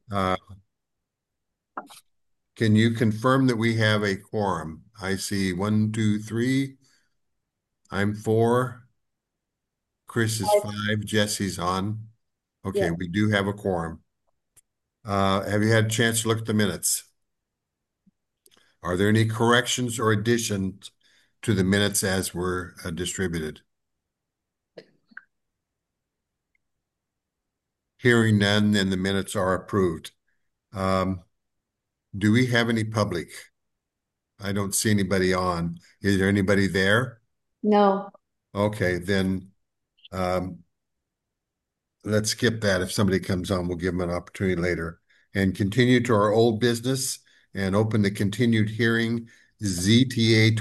Uh, can you confirm that we have a quorum? I see one, two, three. I'm four. Chris is five. Jesse's on. Yeah. Okay, we do have a quorum. Have you had a chance to look at the minutes? Are there any corrections or additions to the minutes as were distributed? Hearing none, then the minutes are approved. Um, do we have any public? I don't see anybody on. Is there anybody there? No. Okay, then um, let's skip that. If somebody comes on, we'll give them an opportunity later. And continue to our old business and open the continued hearing ZTA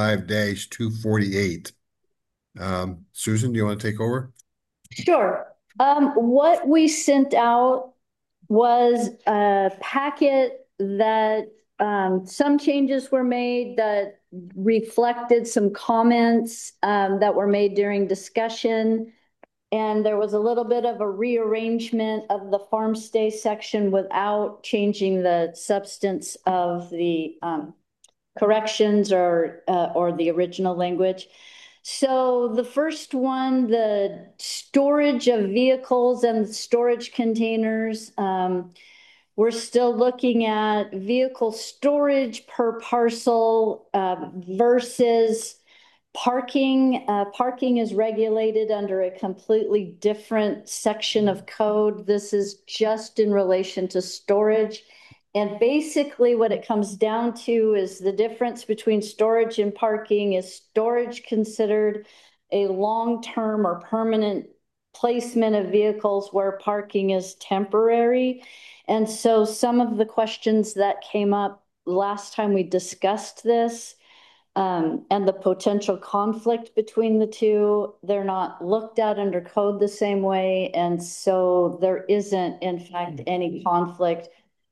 25-248. Susan, do you want to take over? Sure. What we sent out was a packet that some changes were made that reflected some comments that were made during discussion. And there was a little bit of a rearrangement of the farm stay section without changing the substance of the corrections or the original language. So the first one, the storage of vehicles and storage containers. We're still looking at vehicle storage per parcel versus parking. Parking is regulated under a completely different section of code. This is just in relation to storage. And basically what it comes down to is the difference between storage and parking. Is storage considered a long-term or permanent placement of vehicles where parking is temporary? And so some of the questions that came up last time we discussed this, and the potential conflict between the two, they're not looked at under code the same way. And so there isn't, in fact, any conflict.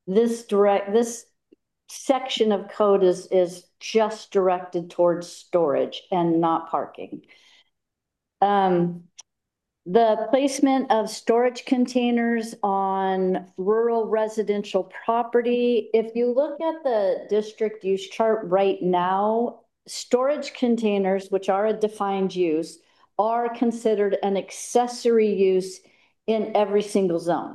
This section of code is just directed towards storage and not parking. Um, the placement of storage containers on rural residential property. If you look at the district use chart right now, storage containers, which are a defined use, are considered an accessory use in every single zone,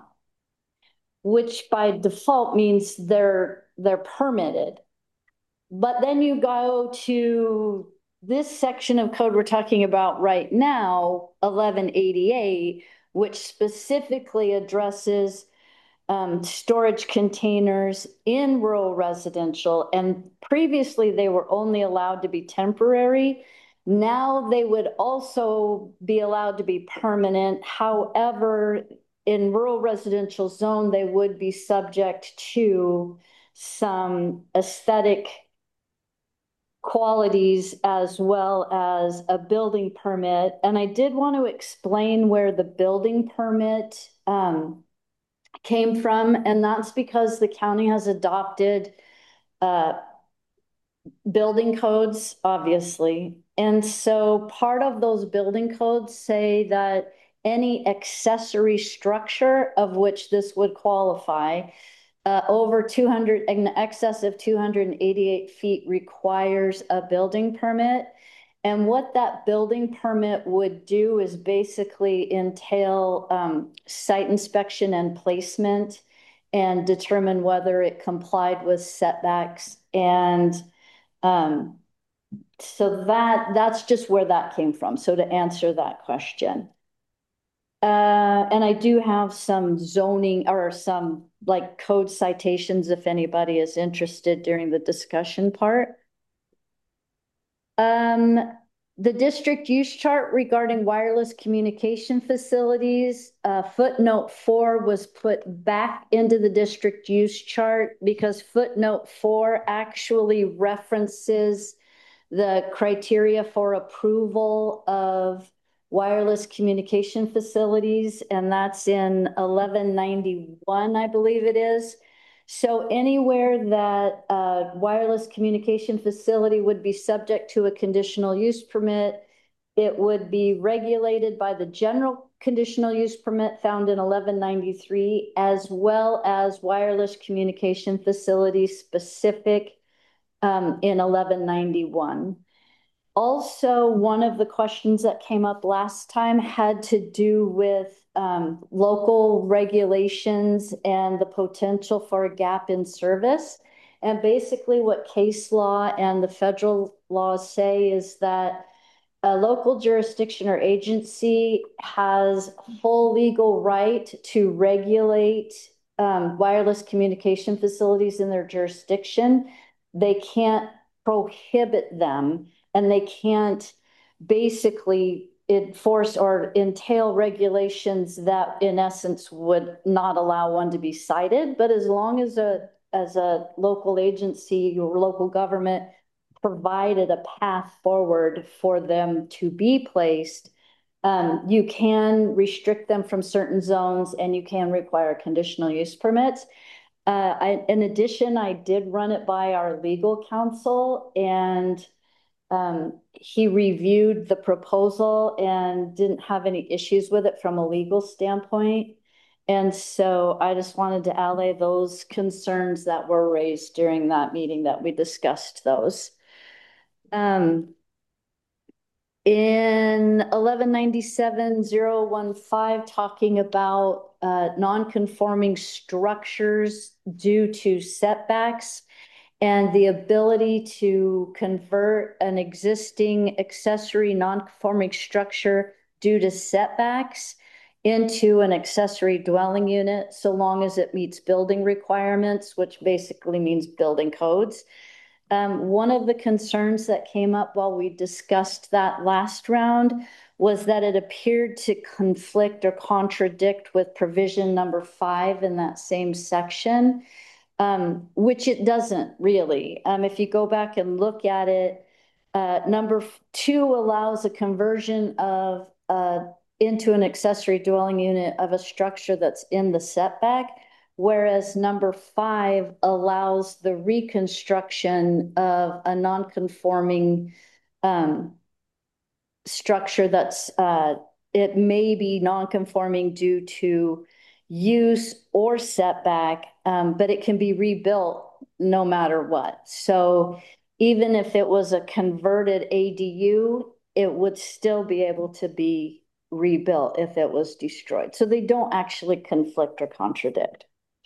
which by default means they're permitted. But then you go to this section of code we're talking about right now, 1188, which specifically addresses storage containers in rural residential. And previously they were only allowed to be temporary. Now they would also be allowed to be permanent. However, in rural residential zone, they would be subject to some aesthetic qualities as well as a building permit. And I did want to explain where the building permit came from, and that's because the county has adopted uh, building codes, obviously. And so part of those building codes say that any accessory structure of which this would qualify over 200, in excess of 288 feet requires a building permit. And what that building permit would do is basically entail site inspection and placement and determine whether it complied with setbacks. And um, so that's just where that came from. So to answer that question. And I do have some zoning or some like code citations if anybody is interested during the discussion part. Um, the district use chart regarding wireless communication facilities, footnote 4 was put back into the district use chart because footnote 4 actually references the criteria for approval of wireless communication facilities, and that's in 1191, I believe it is. So anywhere that a wireless communication facility would be subject to a conditional use permit, it would be regulated by the general conditional use permit found in 1193, as well as wireless communication facilities specific in 1191. Also, one of the questions that came up last time had to do with local regulations and the potential for a gap in service. And basically what case law and the federal laws say is that a local jurisdiction or agency has full legal right to regulate wireless communication facilities in their jurisdiction. They can't prohibit them, and they can't basically enforce or entail regulations that in essence would not allow one to be cited. But as long as a local agency or local government provided a path forward for them to be placed, you can restrict them from certain zones and you can require conditional use permits. In addition, I did run it by our legal counsel, and he reviewed the proposal and didn't have any issues with it from a legal standpoint. And so I just wanted to allay those concerns that were raised during that meeting that we discussed those. In 1197-015, talking about non-conforming structures due to setbacks and the ability to convert an existing accessory non-conforming structure due to setbacks into an accessory dwelling unit, so long as it meets building requirements, which basically means building codes. One of the concerns that came up while we discussed that last round was that it appeared to conflict or contradict with provision number 5 in that same section, which it doesn't really. If you go back and look at it, number 2 allows a conversion of into an accessory dwelling unit of a structure that's in the setback, whereas number 5 allows the reconstruction of a non-conforming structure that's it may be non-conforming due to use or setback, but it can be rebuilt no matter what. So even if it was a converted ADU, it would still be able to be rebuilt if it was destroyed. So they don't actually conflict or contradict.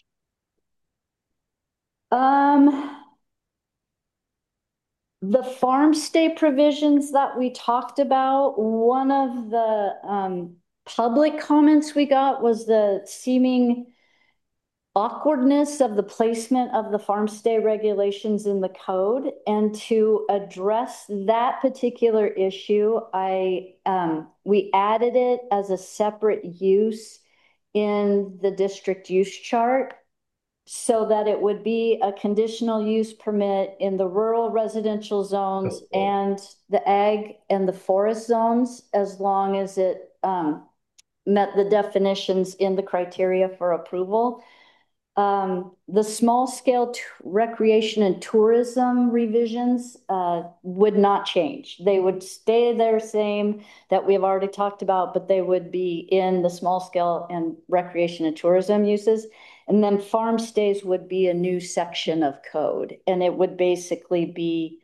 The farm stay provisions that we talked about, one of the public comments we got was the seeming awkwardness of the placement of the farm stay regulations in the code. And to address that particular issue, we added it as a separate use in the district use chart, so that it would be a conditional use permit in the rural residential zones and the ag and the forest zones, as long as it met the definitions in the criteria for approval. The small scale recreation and tourism revisions would not change. They would stay their same that we've already talked about, but they would be in the small scale and recreation and tourism uses. And then farm stays would be a new section of code, and it would basically be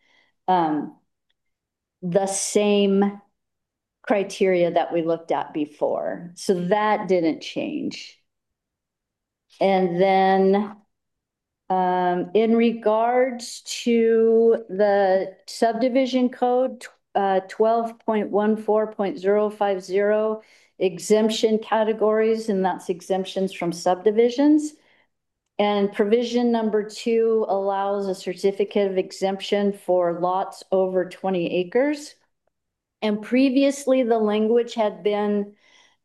the same criteria that we looked at before. So that didn't change. And then in regards to the subdivision code 12.14.050, exemption categories, and that's exemptions from subdivisions. And provision number 2 allows a certificate of exemption for lots over 20 acres. And previously the language had been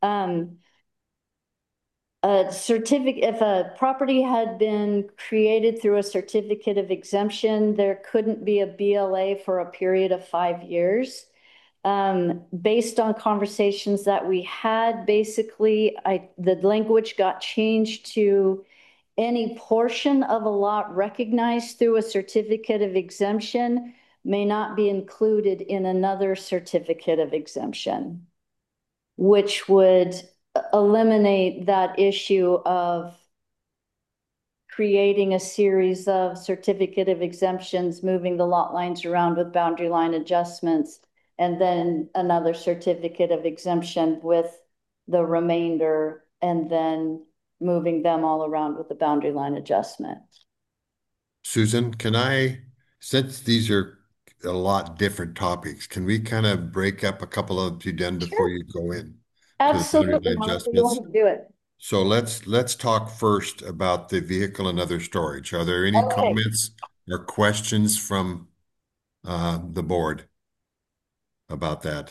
a certificate, if a property had been created through a certificate of exemption, there couldn't be a BLA for a period of 5 years. Based on conversations that we had, basically, the language got changed to any portion of a lot recognized through a certificate of exemption may not be included in another certificate of exemption, which would eliminate that issue of creating a series of certificate of exemptions, moving the lot lines around with boundary line adjustments, and then another certificate of exemption with the remainder, and then moving them all around with the boundary line adjustment. Susan, since these are a lot different topics, can we kind of break up a couple of you done before Sure. you go in to the boundary Absolutely, line however you adjustments? want to do it. So let's talk first about the vehicle and other storage. Are there any Okay. comments or questions from the board about that?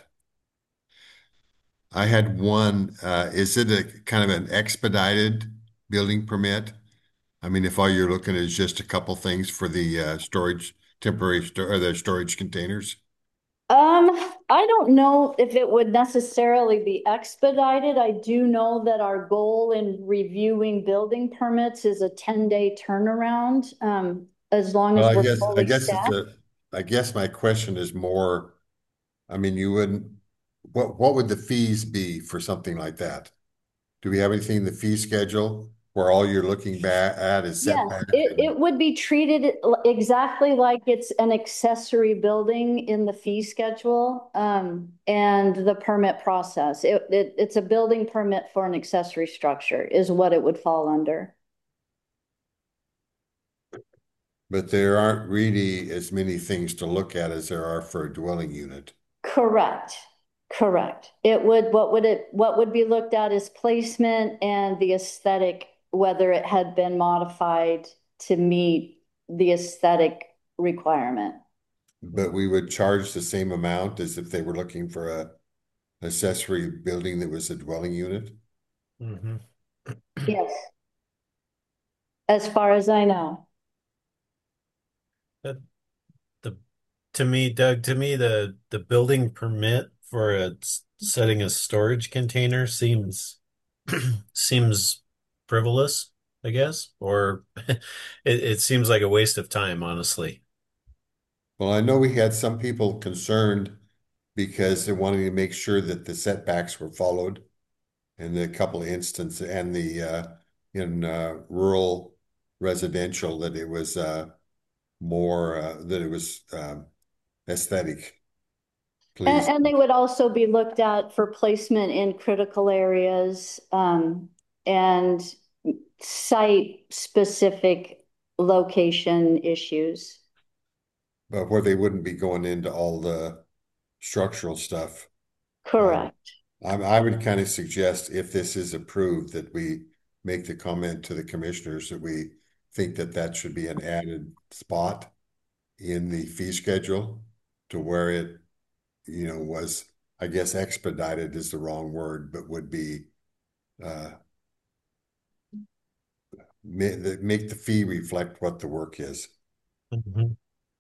I had one. Is it a kind of an expedited building permit? I mean, if all you're looking at is just a couple things for the storage, or the storage containers. Um, I don't know if it would necessarily be expedited. I do know that our goal in reviewing building permits is a 10-day turnaround, as long Well, as we're fully staffed. I guess my question is more, I mean, you wouldn't, what would the fees be for something like that? Do we have anything in the fee schedule where all you're looking back at is Yes, setback? it would be treated exactly like it's an accessory building in the fee schedule, and the permit process. It's a building permit for an accessory structure is what it would fall under. But there aren't really as many things to look at as there are for a dwelling unit. Correct. Correct. What would be looked at is placement and the aesthetic, whether it had been modified to meet the aesthetic requirement. But we would charge the same amount as if they were looking for a accessory building that was a dwelling unit. Mhm. Yes, as far as I know. That the To me, Doug, the building permit for setting a storage container seems frivolous, I guess, or it seems like a waste of time, honestly. Well, I know we had some people concerned because they wanted to make sure that the setbacks were followed in the couple of instances and the in rural residential that it was more that it was aesthetic please. And they would also be looked at for placement in critical areas, and site-specific location issues. But where they wouldn't be going into all the structural stuff. Um, Correct. I would kind of suggest if this is approved that we make the comment to the commissioners that we think that that should be an added spot in the fee schedule to where it, was, I guess expedited is the wrong word, but would be uh, make the fee reflect what the work is. Mhm.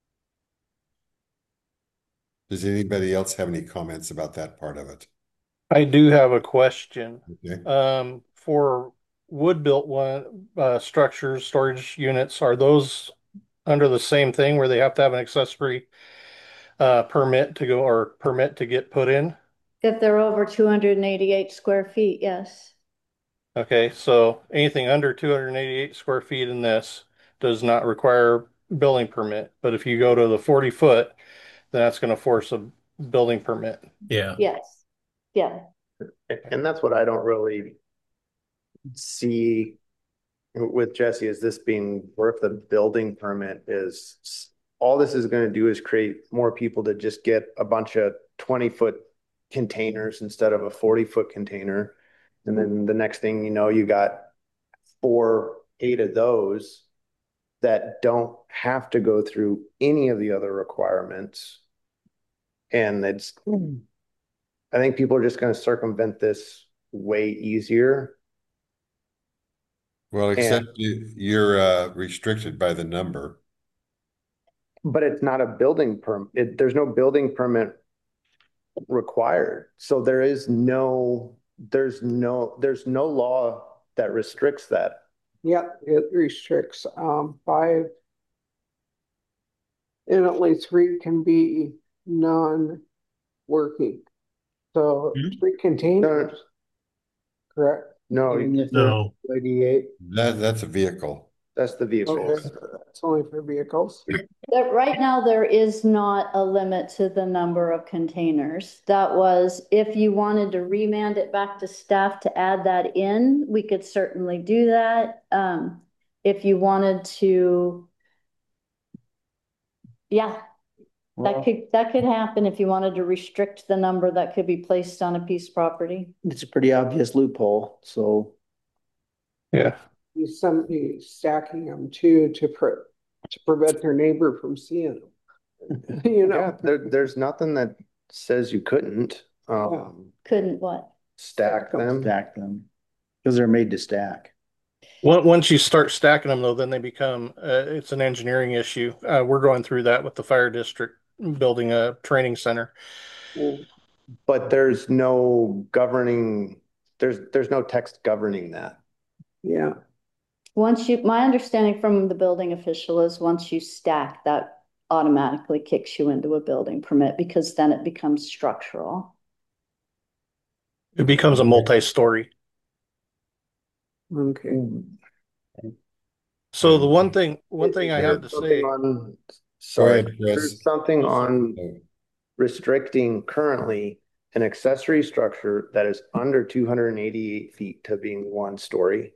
Does anybody else have any comments about that part of it? I do have a question. Okay. For wood-built structures, storage units, are those under the same thing where they have to have an accessory permit to go or permit to get put in? If they're over 288 square feet, yes. Okay, so anything under 288 square feet in this does not require building permit. But if you go to the 40 foot, then that's going to force a building permit. Yeah. Yes. Yeah. And that's what I don't really see with Jesse is this being worth a building permit is all this is going to do is create more people to just get a bunch of 20-foot containers instead of a 40-foot container. And then the next thing you know, you got 8 of those that don't have to go through any of the other requirements. And I think people are just going to circumvent this way easier. Well, And except you're restricted by the number. but it's not a building permit. There's no building permit required. So there's no law that restricts that. Yep, it restricts five, and only three can be non-working. So Mhm. three containers correct? No, Even if they're No. 88. That's a vehicle. that's the Okay, vehicles. it's only for vehicles. That right now, there is not a limit to the number of containers. That was, if you wanted to remand it back to staff to add that in, we could certainly do that. If you wanted to, yeah, Well, that could happen if you wanted to restrict the number that could be placed on a piece of property. it's a pretty obvious loophole, so Yeah. Somebody stacking them too to prevent their neighbor from seeing them. You Yeah, know, there's nothing that says you couldn't, Couldn't what? stack them. stack them. Because they're made to stack. Once you start stacking them though, then they become, it's an engineering issue. We're going through that with the fire district, building a training center. But there's no governing, there's no text governing that. yeah. My understanding from the building official is once you stack, that automatically kicks you into a building permit because then it becomes structural. It becomes a multi-story. Okay. So the one thing I have to Something say, on- Go Sorry, ahead, Chris. there's something on restricting currently an accessory structure that is under 288 feet to being 1 story.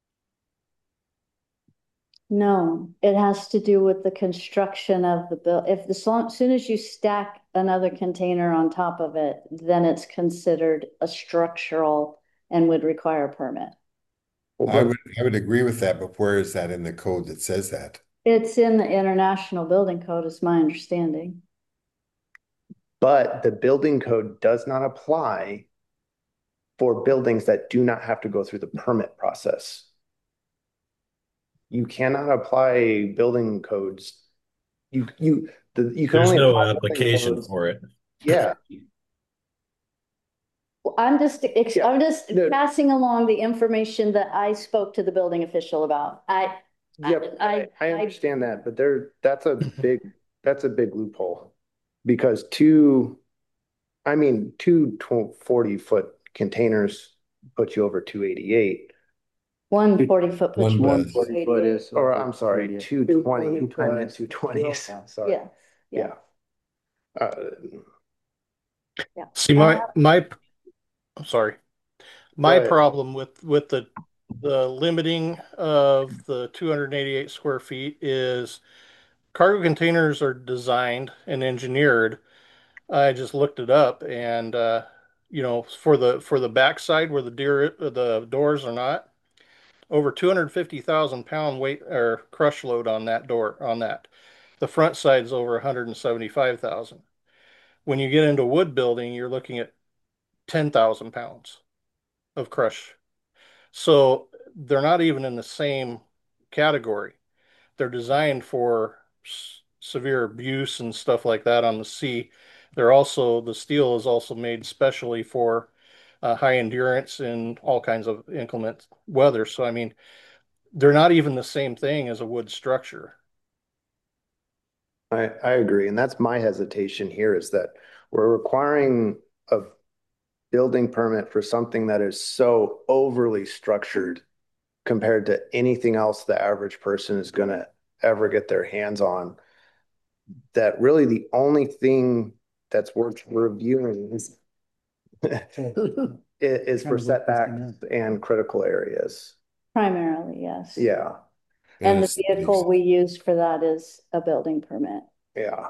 No, it has to do with the construction of the if as soon as you stack another container on top of it, then it's considered a structural and would require a permit. I would agree with that, but where is that in the code that says that? It's in the International Building Code, is my understanding. But the building code does not apply for buildings that do not have to go through the permit process. You cannot apply building codes. You can There's only no apply building application codes. for it. Yeah, Well, I'm just No. passing along the information that I spoke to the building official about. yep, I I understand that, but that's a big loophole. Because two 40-foot containers put you over 288. 140-foot. One does. 40-foot is. Or I'm sorry, 220. 220. I meant 220s. Sorry. Yeah, yeah. Uh, see I'm sorry. My ahead. problem with the limiting of the 288 square feet is cargo containers are designed and engineered. I just looked it up and for the backside where the doors are not, over 250,000 pound weight or crush load on that door on that. The front side is over 175,000. When you get into wood building, you're looking at 10,000 pounds of crush. So they're not even in the same category. They're designed for severe abuse and stuff like that on the sea. The steel is also made specially for high endurance in all kinds of inclement weather. So, I mean, they're not even the same thing as a wood structure. I agree. And that's my hesitation here is that we're requiring a building permit for something that is so overly structured compared to anything else the average person is going to ever get their hands on. That really the only thing that's worth reviewing is for setbacks and critical areas. Primarily, yes. Yeah. And the vehicle we use for that is a building permit. Yeah.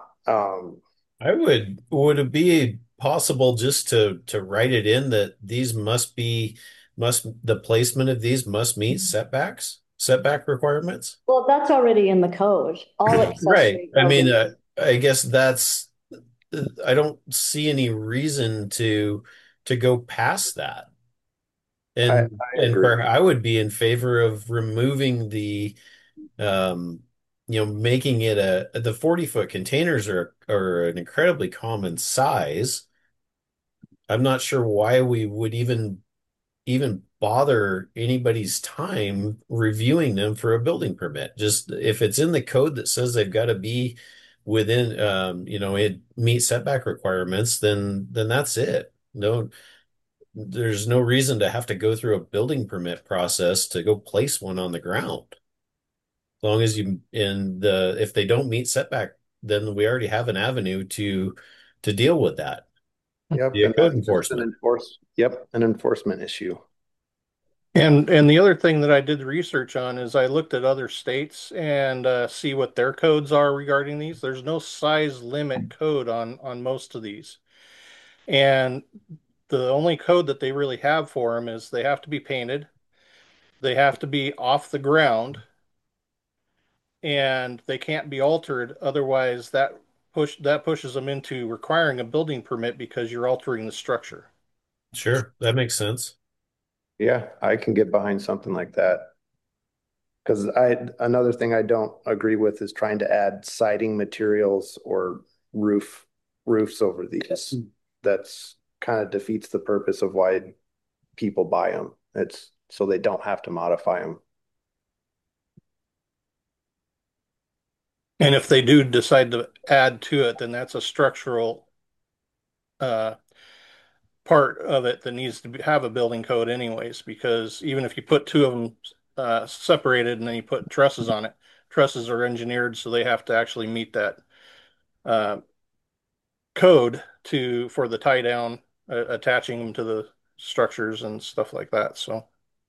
Would it be possible just to write it in that these the placement of these must meet setback requirements? Well, that's already in the code. All Right. accessory I mean, buildings. I guess I don't see any reason to go past that. I agree. I would be in favor of removing um, making it the 40-foot containers are an incredibly common size. I'm not sure why we would even bother anybody's time reviewing them for a building permit. Just if it's in the code that says they've got to be within, it meets setback requirements, then that's it. No, there's no reason to have to go through a building permit process to go place one on the ground. As long as if they don't meet setback, then we already have an avenue to deal with that. Yep, The and code that's just enforcement. an enforcement issue. And the other thing that I did research on is I looked at other states and see what their codes are regarding these. There's no size limit code on most of these, and the only code that they really have for them is they have to be painted, they have to be off the ground, and they can't be altered. Otherwise, that pushes them into requiring a building permit because you're altering the structure. Sure, that makes sense. Yeah, I can get behind something like that. Because another thing I don't agree with is trying to add siding materials or roofs over these. That's kind of defeats the purpose of why people buy them. It's so they don't have to modify them. And if they do decide to add to it, then that's a structural uh, part of it that needs to have a building code anyways, because even if you put two of them separated and then you put trusses on it, trusses are engineered so they have to actually meet that uh, code for the tie down, attaching them to the structures and stuff like that. So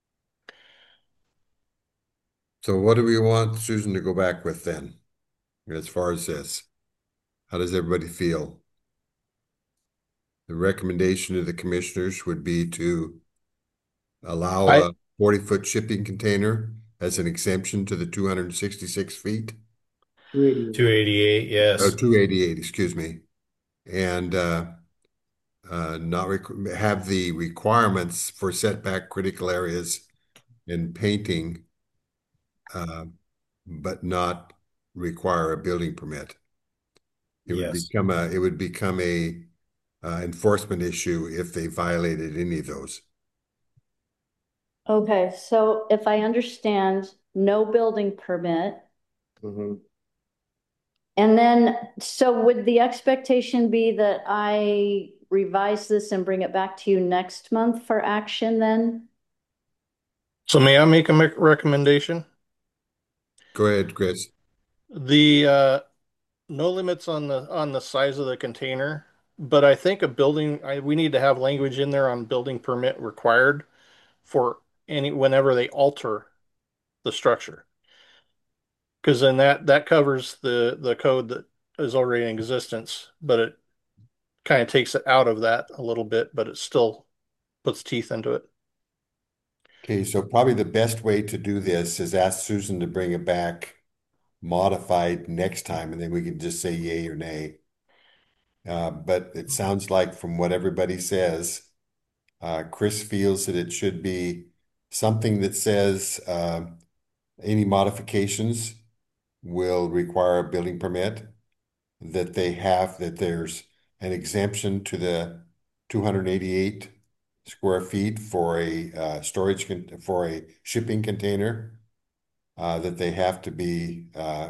So what do we want Susan to go back with then, as far as this? How does everybody feel? The recommendation of the commissioners would be to allow I a 40-foot shipping container as an exemption to the 266 feet. 280. 288, Oh, yes. 288, excuse me. And not have the requirements for setback critical areas in painting, uh, but not require a building permit. Yes. It would become a enforcement issue if they violated any of those. Okay, so if I understand, no building permit. Mhm. And then, so would the expectation be that I revise this and bring it back to you next month for action then? So may I make a recommendation? Go ahead, Chris. The no limits on the size of the container, but I think we need to have language in there on building permit required for any whenever they alter the structure. Because then that covers the code that is already in existence, but it kind of takes it out of that a little bit, but it still puts teeth into it. Okay, so probably the best way to do this is ask Susan to bring it back modified next time, and then we can just say yay or nay. But it sounds like from what everybody says, Chris feels that it should be something that says any modifications will require a building permit, that there's an exemption to the 288 square feet for a for a shipping container, that they have to be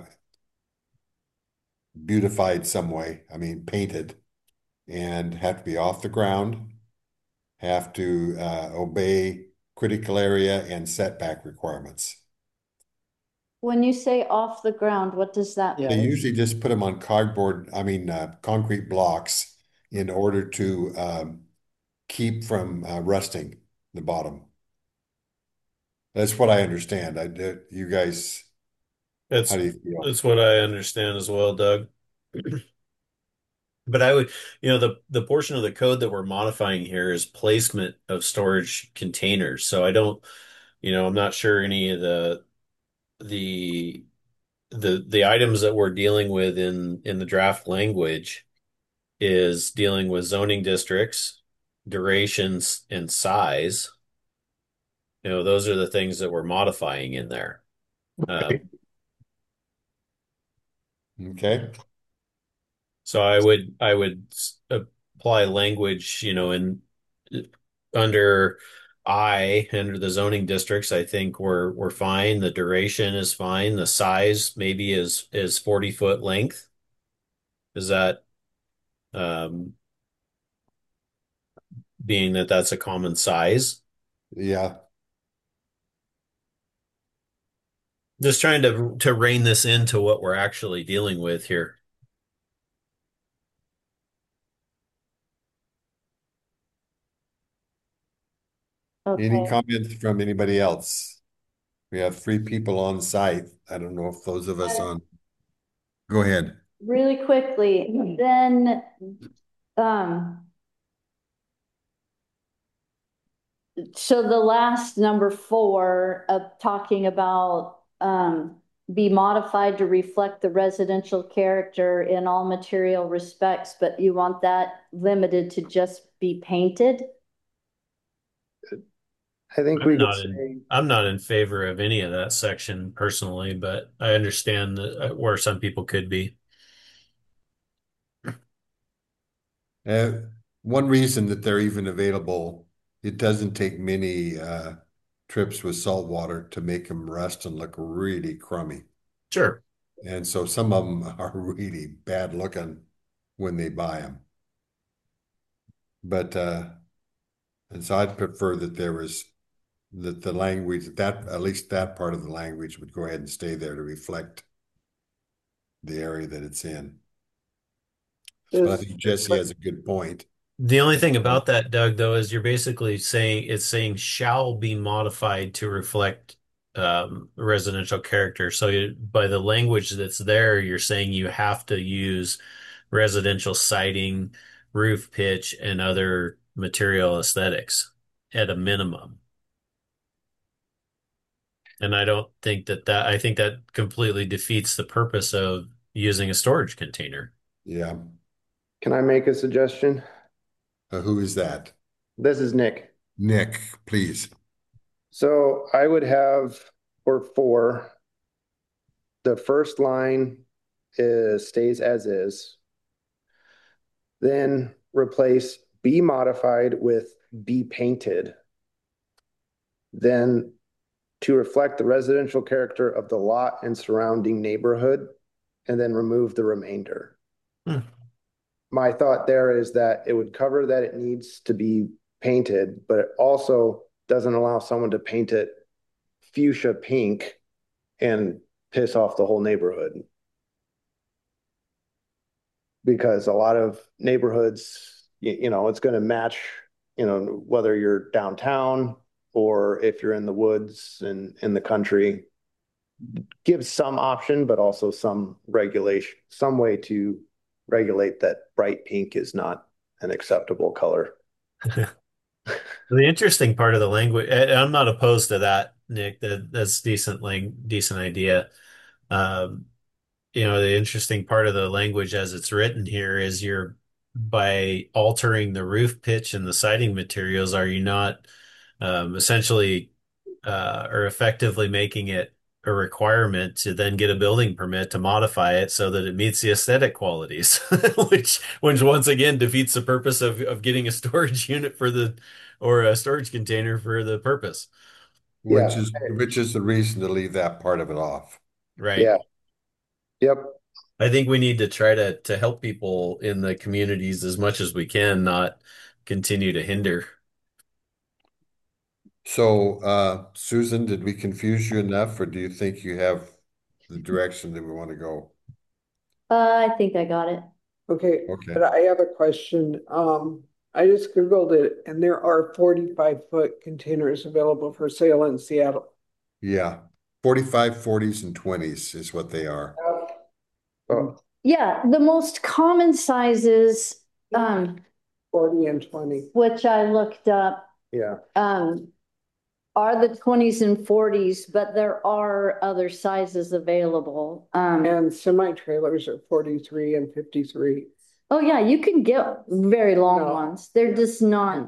beautified some way, I mean painted, and have to be off the ground, have to obey critical area and setback requirements. When you say off the ground, what does that Yeah. They mean? usually just put them on concrete blocks in order to keep from rusting the bottom. That's what I understand. You guys, how That's do you feel? that's what I understand as well, Doug. But I would, the portion of the code that we're modifying here is placement of storage containers. So I don't, I'm not sure any of the the items that we're dealing with in the draft language is dealing with zoning districts, durations, and size. Those are the things that we're modifying in there. Right. Okay. So I would apply language, under under the zoning districts. I think we're fine. The duration is fine. The size maybe is 40-foot length. Is that um being that that's a common size. Yeah. Just trying to rein this into what we're actually dealing with here. Any Okay, comments from anybody else? We have 3 people on site. I don't know if those of us on. Go ahead. really quickly, then, um, so the last number 4 of talking about, be modified to reflect the residential character in all material respects, but you want that limited to just be painted? I think I'm we could not in say, I'm not in favor of any of that section personally, but I understand where some people could be. Uh, One reason that they're even available, it doesn't take many trips with salt water to make them rust and look really crummy. Sure. And so some of them are really bad looking when they buy them. But and so I'd prefer that there was that the language that at least that part of the language would go ahead and stay there to reflect the area that it's in. But I Does, think Jesse has a good point. The only thing about that, Doug, though, is you're basically saying it's saying shall be modified to reflect residential character. So by the language that's there, you're saying you have to use residential siding, roof pitch, and other material aesthetics at a minimum. And I don't think I think that completely defeats the purpose of using a storage container. Yeah. can I make a suggestion? Who is that? This is Nick. Nick, please. So I would have for 4, the first line stays as is. Then replace be modified with be painted. Then to reflect the residential character of the lot and surrounding neighborhood, and then remove the remainder. Hmm. My thought there is that it would cover that it needs to be painted, but it also doesn't allow someone to paint it fuchsia pink and piss off the whole neighborhood. Because a lot of neighborhoods, it's going to match, whether you're downtown or if you're in the woods and in the country. Gives some option, but also some regulation, some way to regulate that bright pink is not an acceptable color. The interesting part of the language, and I'm not opposed to that, Nick. That's decent idea. Um, the interesting part of the language as it's written here is you're by altering the roof pitch and the siding materials, are you not essentially or effectively making it a requirement to then get a building permit to modify it so that it meets the aesthetic qualities, which once again defeats the purpose of getting a storage unit or a storage container for the purpose. Which Yeah, is the reason to leave that part of it off. Right. yeah, yep. I think we need to try to help people in the communities as much as we can, not continue to hinder. So, Susan, did we confuse you enough, or do you think you have the direction that we want to go? I think I got it. okay, Okay. but I have a question. I just Googled it and there are 45-foot containers available for sale in Seattle. Yeah. 45, 40s, and 20s is what they are. Oh, Yeah, the most common sizes, 40 and 20. which I looked up, yeah. are the 20s and 40s, but there are other sizes available. And semi-trailers are 43 and 53. Oh yeah, you can get very long No. ones. They're just not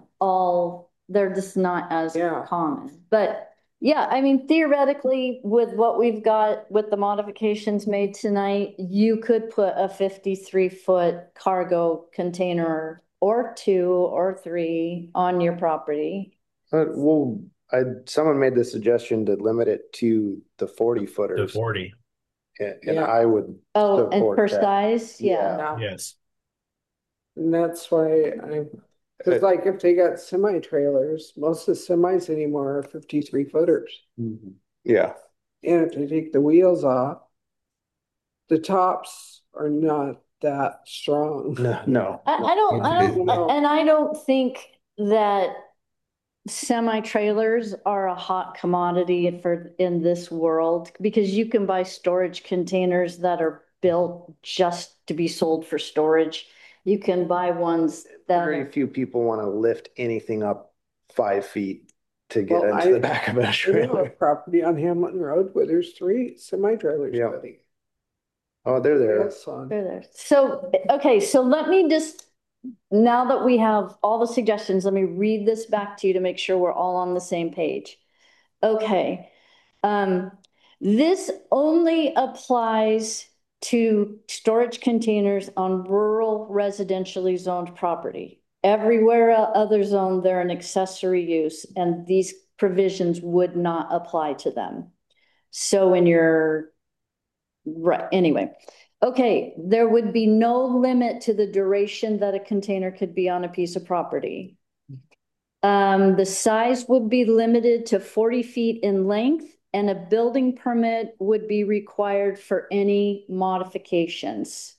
as Yeah. common. But yeah, I mean, theoretically, with what we've got with the modifications made tonight, you could put a 53-foot cargo container or 2 or 3 on your property. Well, someone made the suggestion to limit it to the 40 To footers, 40. and Yeah. I would Oh, and support per that. size, yeah. Yeah. Yes. And that's why Cause like if they got semi trailers, most of the semis anymore are 53 footers. Mhm. Yeah. And if they take the wheels off, the tops are not that strong. No. I don't, No. and I don't think that semi-trailers are a hot commodity for, in this world, because you can buy storage containers that are built just to be sold for storage. You can buy ones that Very are, few people want to lift anything up 5 feet to get Well, into the back of a I know a trailer. property on Hamilton Road where there's 3 semi trailers. Yeah. Oh, they're there. Yes, on. they're there. So, okay, so let me just, now that we have all the suggestions, let me read this back to you to make sure we're all on the same page. Okay. Um, this only applies to storage containers on rural residentially zoned property. Everywhere other zone, they're an accessory use, and these provisions would not apply to them. So in your, right, anyway. Okay, there would be no limit to the duration that a container could be on a piece of property. The size would be limited to 40 feet in length, and a building permit would be required for any modifications.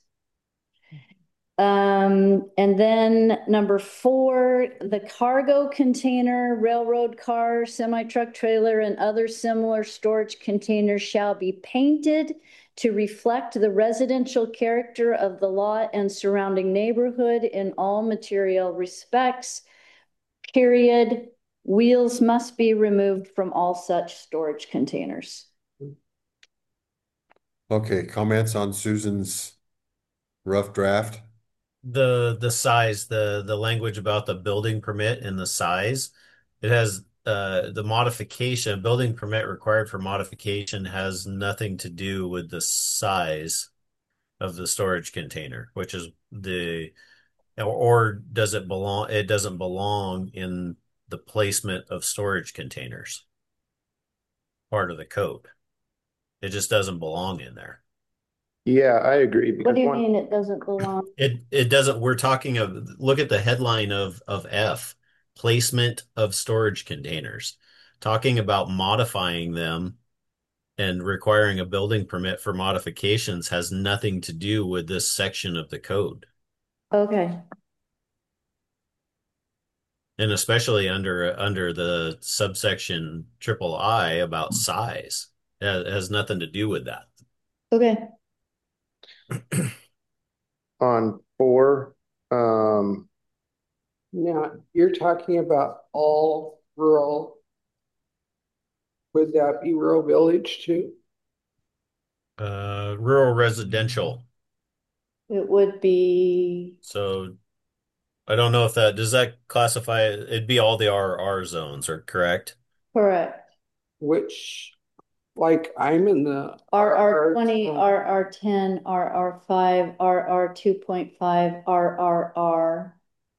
And then number 4, the cargo container, railroad car, semi-truck trailer, and other similar storage containers shall be painted to reflect the residential character of the lot and surrounding neighborhood in all material respects. Period. Wheels must be removed from all such storage containers. Okay, comments on Susan's rough draft? The size, the language about the building permit and the size, it has the modification, building permit required for modification has nothing to do with the size of the storage container, which is or does it belong, it doesn't belong in the placement of storage containers, part of the code. It just doesn't belong in there. Yeah, I agree. What Because do you one, mean it doesn't belong? It doesn't, we're talking of, look at the headline of F, placement of storage containers. Talking about modifying them and requiring a building permit for modifications has nothing to do with this section of the code. Okay. And especially under the subsection triple I about size. It has nothing to do with that. Okay. on 4, Now, you're talking about all rural. Would that be rural village too? Rural residential. It would be, So I don't know if that, does that classify, it'd be all the RR zones, are correct? correct. Which, like, I'm in the RR 20, RR 10, RR 5, RR 2.5, RRR.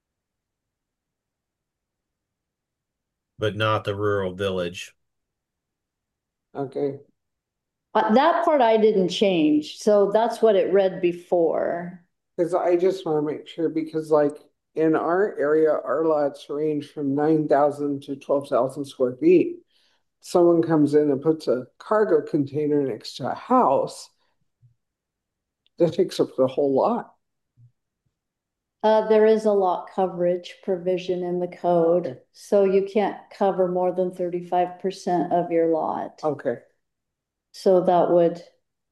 But not the rural village. Okay, That part I didn't change, so that's what it read before. because I just want to make sure, because like in our area, our lots range from 9,000 to 12,000 square feet. Someone comes in and puts a cargo container next to a house, that takes up the whole lot. There is a lot coverage provision in the code, so you can't cover more than 35% of your lot. Okay, So that would,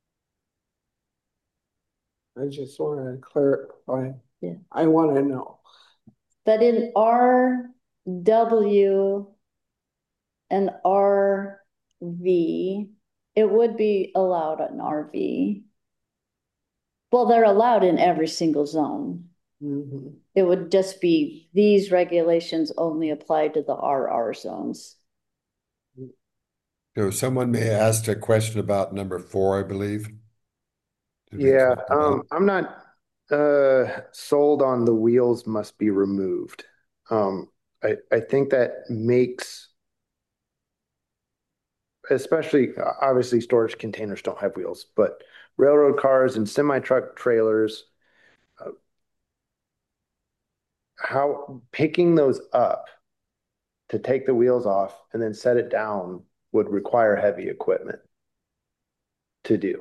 I just want to clarify. Yeah. I want to know. but in RW and RV, it would be allowed in RV. Well, they're allowed in every single zone. Mhm. It would just be, these regulations only apply to the RR zones. So someone may ask a question about number 4, I believe. Did we yeah, talk about- I'm not sold on the wheels must be removed. I think that makes, especially obviously storage containers don't have wheels, but railroad cars and semi truck trailers, how picking those up to take the wheels off and then set it down would require heavy equipment to do.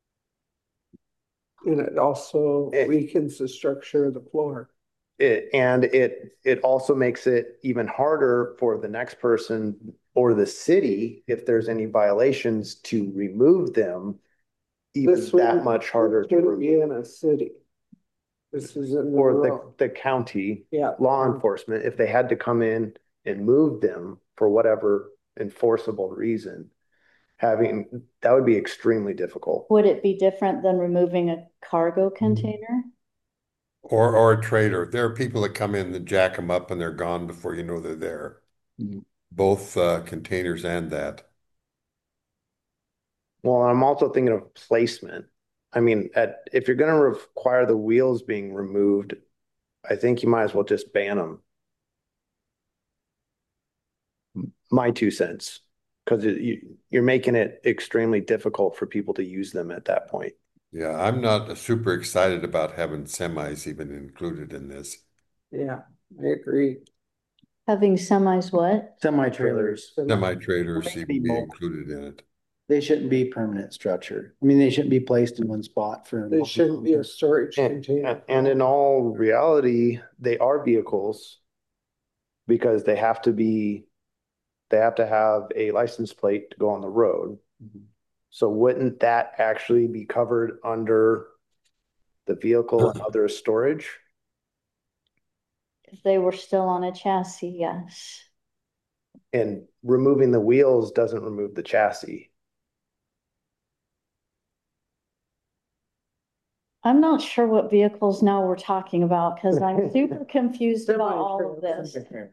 And it also It- weakens the structure of the floor. It also makes it even harder for the next person or the city, if there's any violations, to remove them, even This that wouldn't- much harder to Shouldn't be remove. in a city. This is in the Or rural. the county Yeah. law enforcement, if they had to come in and move them for whatever enforceable reason, that would be extremely difficult. Would it be different than removing a cargo container? Or a trailer. There are people that come in and jack them up and they're gone before you know they're there. Mhm. Both containers and that. Well, I'm also thinking of placement. I mean, if you're going to require the wheels being removed, I think you might as well just ban them. My 2 cents, because you're making it extremely difficult for people to use them at that point. Yeah, I'm not super excited about having semis even included in this. Yeah, I agree. Having semis what? Semi-trailers, Semi-trailers They can even be be mobile. included in it. they shouldn't be permanent structure. I mean, they shouldn't be placed in one spot for. They shouldn't be a storage container. And in all reality, they are vehicles because they have to have a license plate to go on the road. Mhm. So wouldn't that actually be covered under the vehicle and other storage? If they were still on a chassis, yes. And removing the wheels doesn't remove the chassis. I'm not sure what vehicles now we're talking about because I'm super confused about all of this.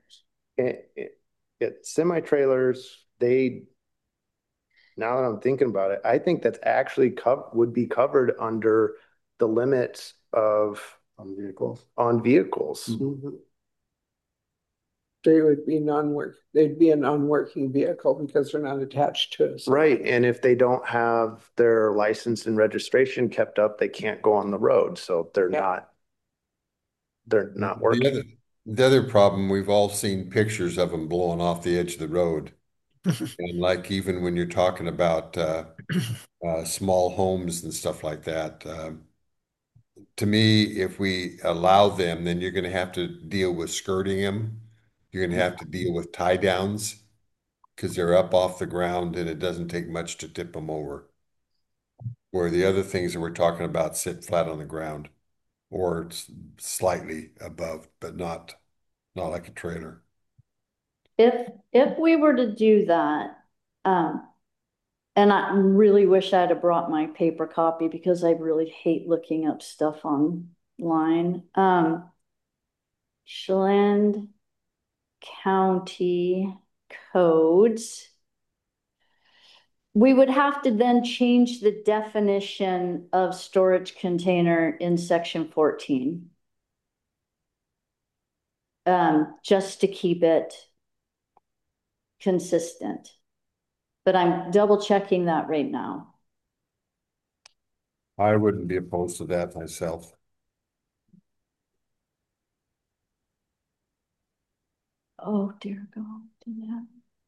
Semi-trailers, now that I'm thinking about it, I think that's actually would be covered under the limits of On vehicles. on vehicles. Mhm. They would be they'd be a non-working vehicle because they're not attached to us. Right, and if they don't have their license and registration kept up, they can't go on the road, so they're Yeah. not working. The other problem, we've all seen pictures of them blowing off the edge of the road. And like even when you're talking about small homes and stuff like that, to me, if we allow them, then you're going to have to deal with skirting them. You're going to have to deal with tie downs because they're up off the ground and it doesn't take much to tip them over. Where the other things that we're talking about sit flat on the ground or slightly above, but not like a trailer. If we were to do that, and I really wish I'd have brought my paper copy because I really hate looking up stuff online. Chelan County codes. We would have to then change the definition of storage container in section 14. Just to keep it consistent. But I'm double checking that right now. I wouldn't be opposed to that myself. Oh, dear God. Yeah.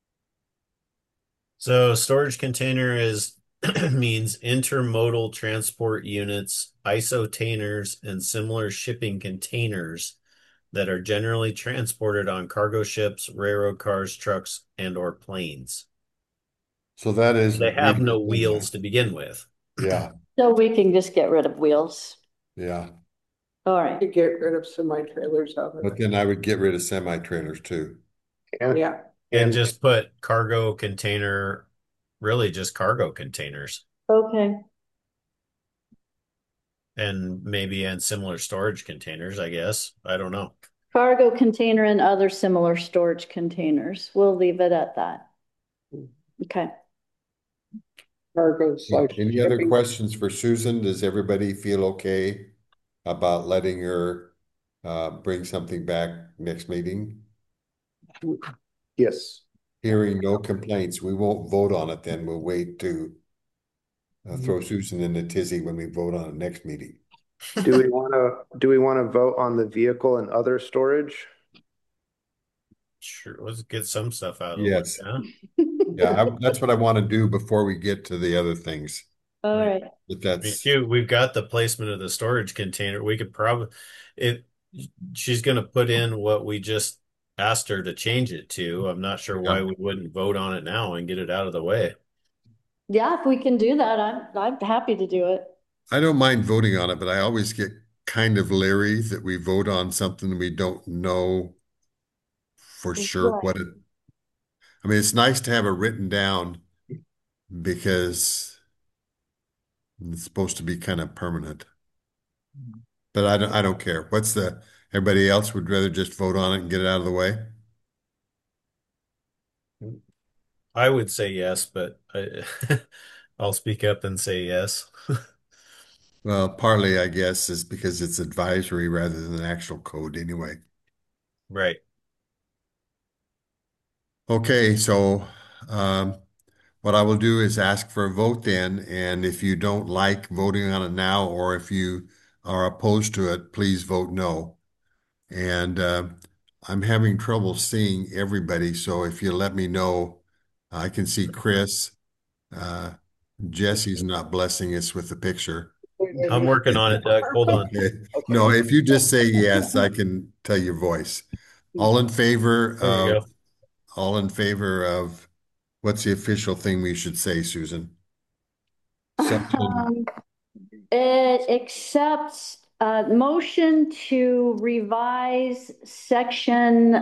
So storage container means intermodal transport units, isotainers, and similar shipping containers that are generally transported on cargo ships, railroad cars, trucks, and or planes. So that is They have no reading wheels to begin with. Yeah, So we can just get rid of wheels. yeah. All To right. get rid of semi-trailers out of But it. then I would get rid of semi-trailers too. And, Yeah, And just put cargo container, really just cargo containers. Okay. And maybe and similar storage containers, I guess. I don't know. Cargo container and other similar storage containers. We'll leave it at that. Okay. cargo's like. Any other shipping. questions for Susan? Does everybody feel okay about letting her bring something back next meeting? yes, Hearing no complaints, we won't vote on it then. We'll wait to throw Susan in the tizzy when we vote on it next meeting. Do we want to vote on the vehicle and other storage? Sure, let's get some stuff out of the way, Yes. huh? Yeah, that's what I want to do before we get to the other things. All Right. right. But I mean, that's, shoot, we've got the placement of the storage container. We could probably, it, she's going to put in what we just asked her to change it to. I'm not sure why yeah. we wouldn't vote on it now and get it out of the way. Yeah, if we can do that, I'm happy to do it. I don't mind voting on it, but I always get kind of leery that we vote on something we don't know for sure Right. what it, I mean, it's nice to have it written down because it's supposed to be kind of permanent. But I don't care. Everybody else would rather just vote on it and get it out of the way? I would say yes, but I'll speak up and say yes. Well, partly, I guess, is because it's advisory rather than actual code anyway. Right. Okay, so what I will do is ask for a vote then, and if you don't like voting on it now, or if you are opposed to it, please vote no. And I'm having trouble seeing everybody, so if you let me know, I can see Chris. Uh, Jesse's not blessing us with the picture. I'm working on it, Doug. Hold on. Okay. No, if you just say yes, I can tell your voice. All in favor There we of, go. all in favor of, what's the official thing we should say, Susan? Section, It accepts a motion to revise section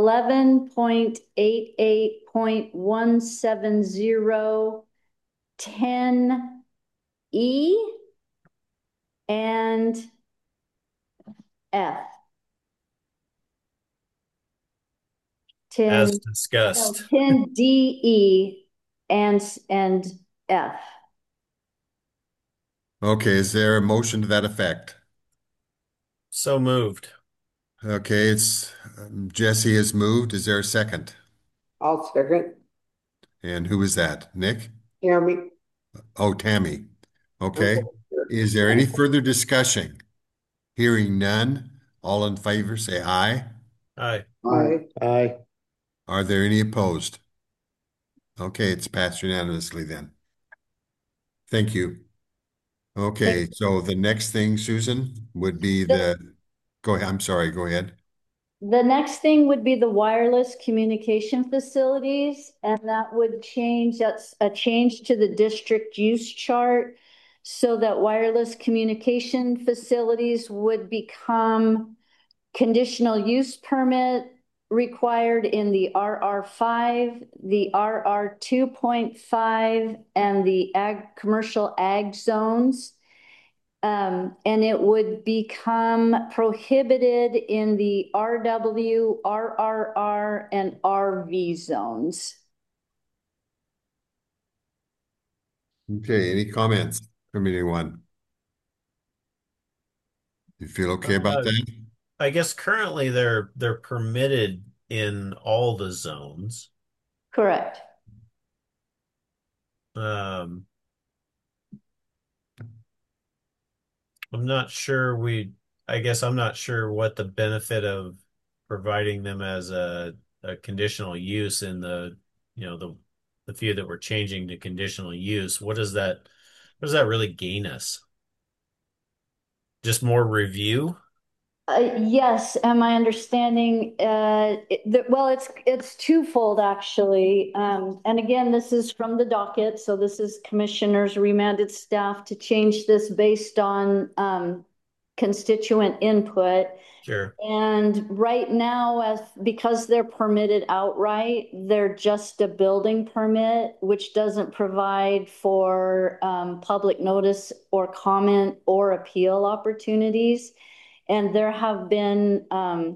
11.88.170 10 E and F. As 10, discussed. 10 D E and F. okay, is there a motion to that effect? So moved. Okay, Jesse has moved. Is there a second? I'll second. And who is that? Nick? Tammy. Oh, Tammy. Okay. Okay. Is there any further discussion? Hearing none, all in favor say aye. Aye. Aye. Aye. Are there any opposed? Okay, it's passed unanimously then. Thank you. Okay, so the next thing, Susan, would be go ahead. I'm sorry, go ahead. The next thing would be the wireless communication facilities, and that would change, that's a change to the district use chart so that wireless communication facilities would become conditional use permit required in the RR5, the RR 2.5, and the commercial ag zones. And it would become prohibited in the RW, RRR, and RV zones. Okay, any comments from anyone? You feel okay about Uh, that? I guess currently they're permitted in all the zones. Correct. Um, I'm not sure I guess I'm not sure what the benefit of providing them as a conditional use in the few that we're changing to conditional use. What does that really gain us? Just more review? Yes, and my understanding, well, it's twofold actually. And again, this is from the docket, so this is commissioners remanded staff to change this based on constituent input. Sure. And right now, because they're permitted outright, they're just a building permit, which doesn't provide for public notice or comment or appeal opportunities. And there have been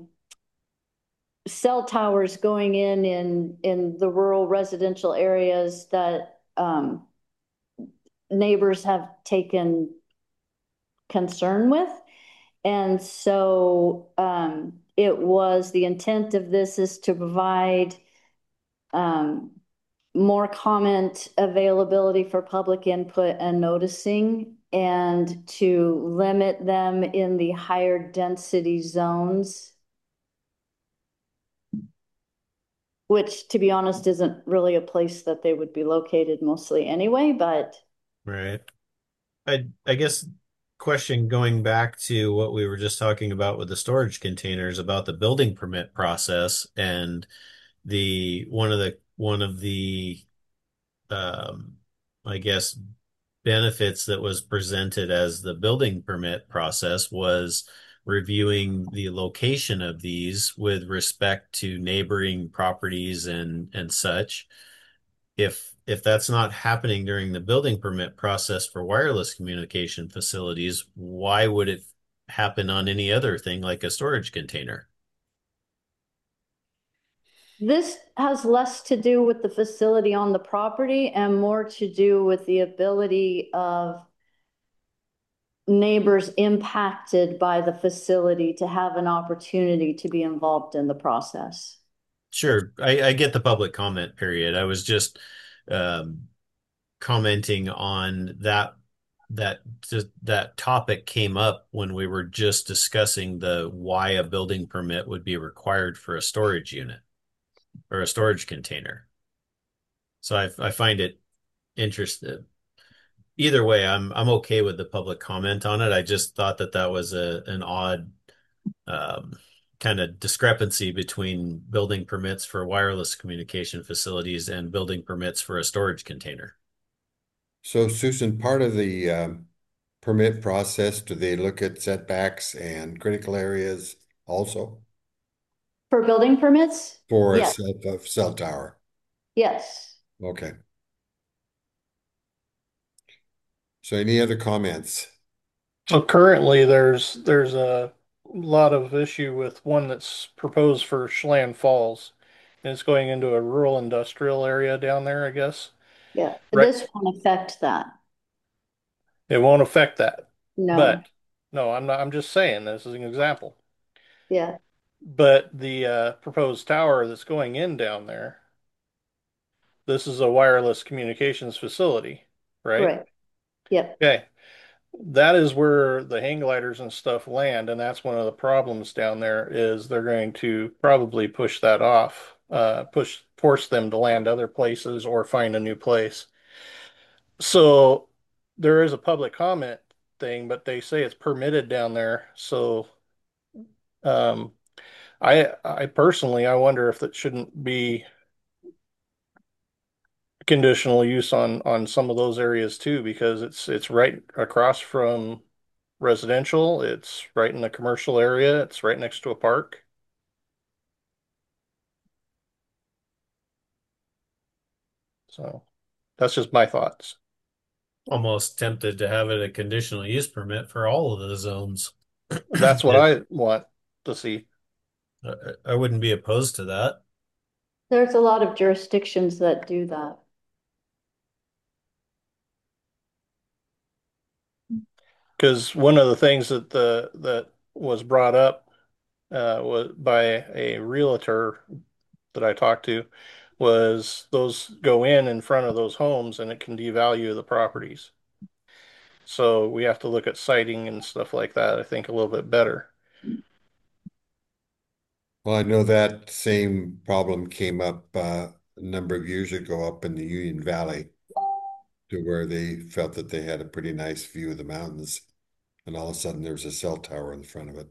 cell towers going in the rural residential areas that neighbors have taken concern with. And so it was the intent of this is to provide more comment availability for public input and noticing and to limit them in the higher density zones, which, to be honest, isn't really a place that they would be located mostly anyway, but Right. I guess question going back to what we were just talking about with the storage containers about the building permit process and the one of the um I guess benefits that was presented as the building permit process was reviewing the location of these with respect to neighboring properties and such. If that's not happening during the building permit process for wireless communication facilities, why would it happen on any other thing like a storage container? this has less to do with the facility on the property and more to do with the ability of neighbors impacted by the facility to have an opportunity to be involved in the process. Sure, I get the public comment period. I was just um, commenting on that topic came up when we were just discussing the why a building permit would be required for a storage unit or a storage container. So I find it interesting. Either way, I'm okay with the public comment on it. I just thought that that was an odd um, kind of discrepancy between building permits for wireless communication facilities and building permits for a storage container. So Susan, part of the permit process, do they look at setbacks and critical areas also For building permits? for a Yes, cell tower? yes. Okay. So any other comments? So currently, there's a lot of issue with one that's proposed for Chelan Falls, and it's going into a rural industrial area down there, I guess. Yeah, Right. this won't affect that. It won't affect that. No, But no, I'm not, I'm just saying this is an example. yeah, But the proposed tower that's going in down there, this is a wireless communications facility, right? right. Yep. Okay. That is where the hang gliders and stuff land, and that's one of the problems down there is they're going to probably push that off, force them to land other places or find a new place. So there is a public comment thing, but they say it's permitted down there. So um, I personally I wonder if that shouldn't be conditional use on some of those areas too, because it's right across from residential. It's right in the commercial area. It's right next to a park. So that's just my thoughts. Almost tempted to have it a conditional use permit for all of the zones. That's what I want to see. I wouldn't be opposed to that. There's a lot of jurisdictions that do that. Because one of the things that was brought up was by a realtor that I talked to was those go in front of those homes and it can devalue the properties. So we have to look at siting and stuff like that, I think, a little bit better. Well, I know that same problem came up a number of years ago up in the Union Valley to where they felt that they had a pretty nice view of the mountains, and all of a sudden there's a cell tower in front of it.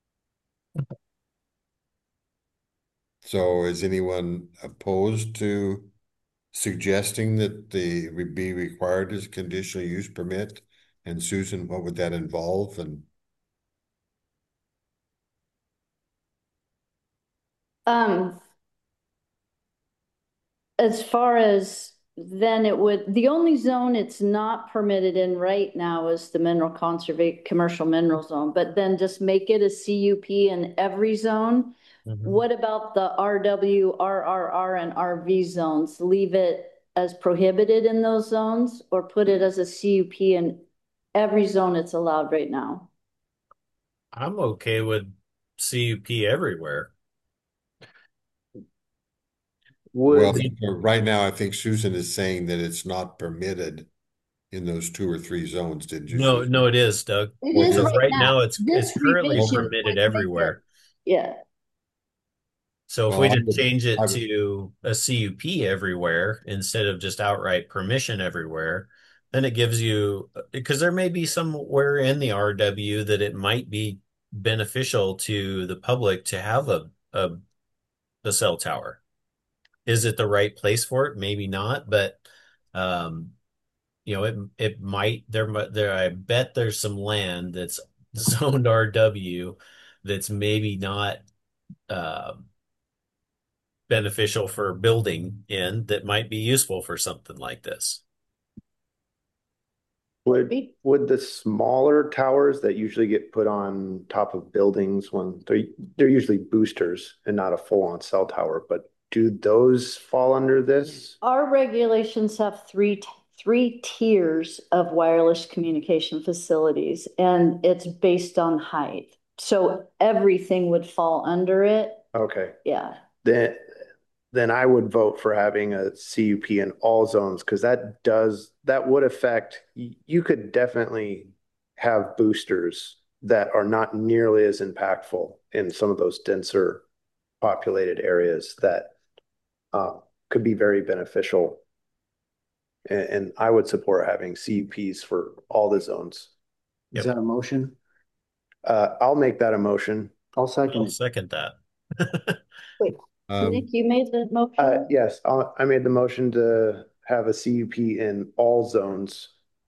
So is anyone opposed to suggesting that they would be required as a conditional use permit? And Susan, what would that involve? And Um, as far as then it would, the only zone it's not permitted in right now is the mineral conservation, commercial mineral zone, but then just make it a CUP in every zone. What about the RW, RRR, and RV zones? Leave it as prohibited in those zones or put it as a CUP in every zone it's allowed right now? I'm okay with CUP everywhere. well, Would, right now, I think Susan is saying that it's not permitted in those 2 or 3 zones, didn't you, No, Susan? no, it is, Doug. It Well, is So this- right right now. now it's This currently revision permitted would make it- everywhere. Yeah, So if Well, we I just would- change I it would- to a CUP everywhere instead of just outright permission everywhere, then it gives you, because there may be somewhere in the RW that it might be beneficial to the public to have a cell tower. Is it the right place for it? Maybe not, but um, it might there I bet there's some land that's zoned RW that's maybe not um beneficial for building in that might be useful for something like this. Would the smaller towers that usually get put on top of buildings when they're usually boosters and not a full-on cell tower, but do those fall under this? our regulations have three tiers of wireless communication facilities, and it's based on height. So everything would fall under it. Okay, Yeah. then I would vote for having a CUP in all zones because that would affect, you could definitely have boosters that are not nearly as impactful in some of those denser populated areas that could be very beneficial. And I would support having CUPs for all the zones. Is that a motion? I'll make that a motion. I'll second I'll it. second that. Wait, Um, Nick, you made the motion? Yes, I made the motion to have a CUP in all zones.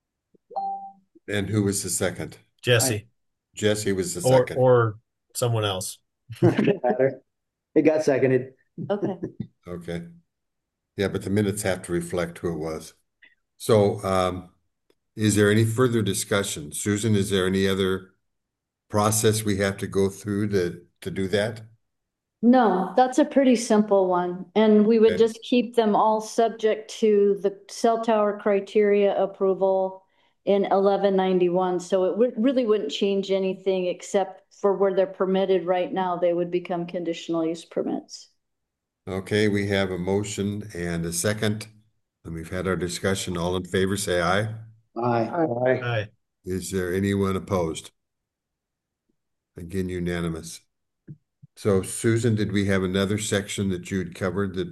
and who was the second? Jesse Jesse was the or second. or someone else. Matter. It got seconded. Okay. Okay. Yeah, but the minutes have to reflect who it was. So, is there any further discussion? Susan, is there any other process we have to go through to do that? No, that's a pretty simple one. And we would Okay. just keep them all subject to the cell tower criteria approval in 1191. So it really wouldn't change anything except for where they're permitted right now, they would become conditional use permits. Okay, we have a motion and a second, and we've had our discussion. All in favor, say aye. Aye. Aye. Hi. Is there anyone opposed? Again, unanimous. So Susan, did we have another section that you'd covered that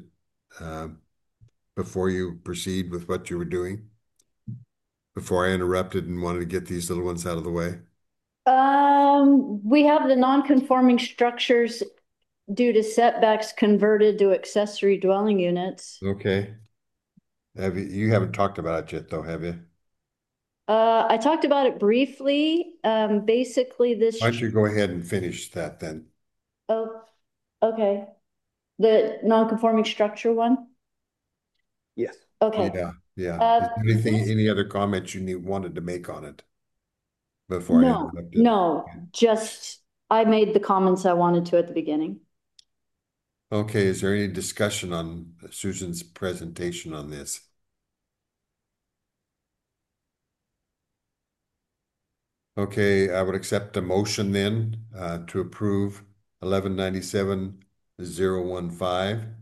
before you proceed with what you were doing? Before I interrupted and wanted to get these little ones out of the way? We have the non-conforming structures due to setbacks converted to accessory dwelling units. Okay. You haven't talked about it yet though, have you? I talked about it briefly. Basically this. Why don't you go ahead and finish that then? Oh, okay. The non-conforming structure one? Yes. Okay. Yeah. Is there anything, this- any other comments wanted to make on it before I No, interrupted? no, just, I made the comments I wanted to at the beginning. Okay, is there any discussion on Susan's presentation on this? Okay, I would accept a motion then to approve 1197-015.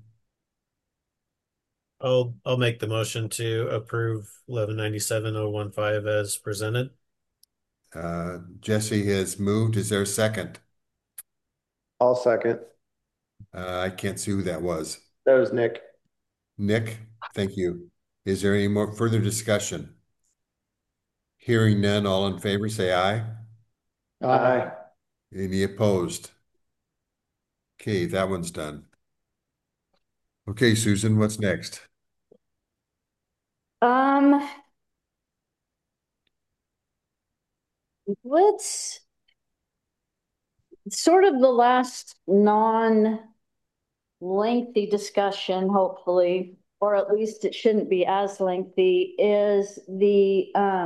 I'll make the motion to approve 1197-015 as presented. Jesse has moved. Is there a second? I'll second. I can't see who that was. That was Nick. Nick, thank you. Is there any more further discussion? Hearing none, all in favor, say aye. Aye. Any opposed? Okay, that one's done. Okay, Susan, what's next? Let's sort of the last non-lengthy discussion, hopefully, or at least it shouldn't be as lengthy, is the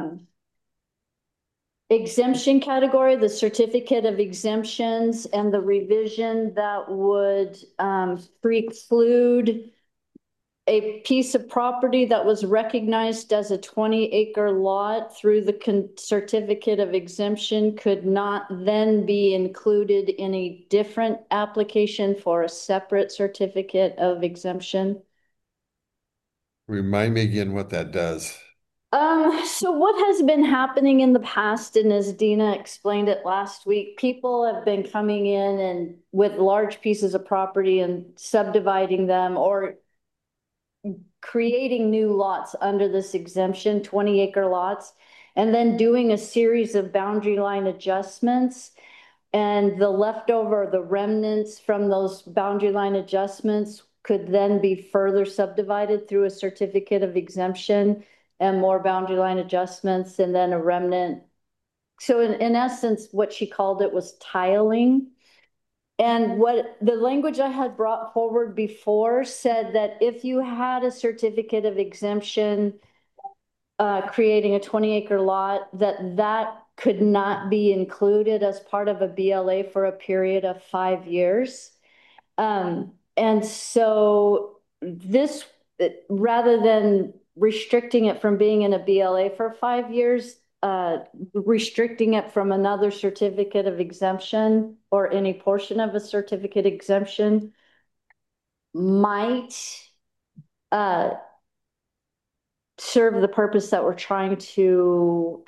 exemption category, the certificate of exemptions, and the revision that would preclude a piece of property that was recognized as a 20-acre lot through the certificate of exemption could not then be included in a different application for a separate certificate of exemption. Remind me again what that does. So what has been happening in the past, and as Dina explained it last week, people have been coming in and with large pieces of property and subdividing them or creating new lots under this exemption, 20-acre lots, and then doing a series of boundary line adjustments. And the leftover, the remnants from those boundary line adjustments could then be further subdivided through a certificate of exemption and more boundary line adjustments and then a remnant. So in essence, what she called it was tiling. And what the language I had brought forward before said that if you had a certificate of exemption, creating a 20-acre lot, that could not be included as part of a BLA for a period of 5 years. And so this, rather than restricting it from being in a BLA for 5 years, restricting it from another certificate of exemption or any portion of a certificate exemption might serve the purpose that we're trying to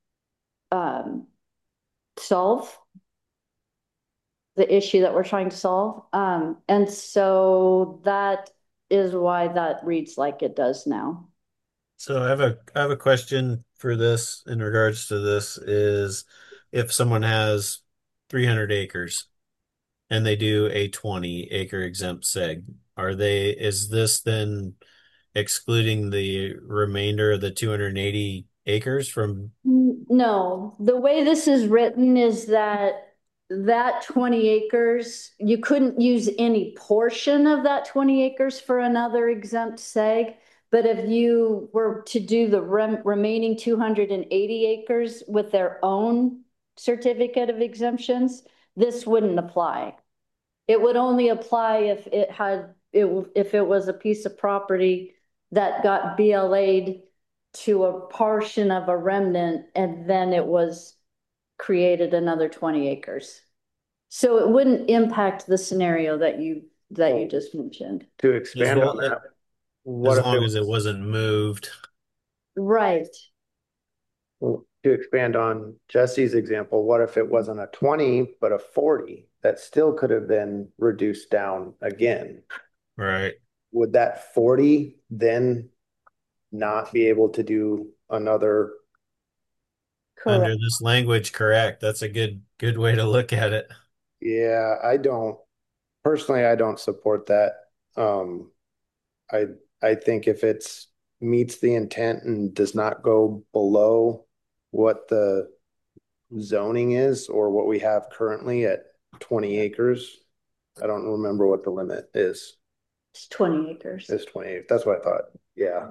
solve, the issue that we're trying to solve. And so that is why that reads like it does now. So I have a question for this in regards to this is if someone has 300 acres and they do a 20-acre exempt seg, is this then excluding the remainder of the 280 acres from? No, the way this is written is that 20 acres, you couldn't use any portion of that 20 acres for another exempt seg. But if you were to do the remaining 280 acres with their own certificate of exemptions, this wouldn't apply. It would only apply if if it was a piece of property that got BLA'd to a portion of a remnant and then it was created another 20 acres. So it wouldn't impact the scenario that you just mentioned. To expand on that, what As if long as it wasn't moved. Right. to expand on Jesse's example, what if it wasn't a 20, but a 40 that still could have been reduced down again? Right. Would that 40 then not be able to do another? Under Correct. this language, correct. That's a good way to look at it. Yeah, I don't support that. Um, I, I think if it's meets the intent and does not go below what the zoning is or what we have currently at 20 acres. I don't remember what the limit is. It's 20 acres. It's 28. That's what I thought. Yeah.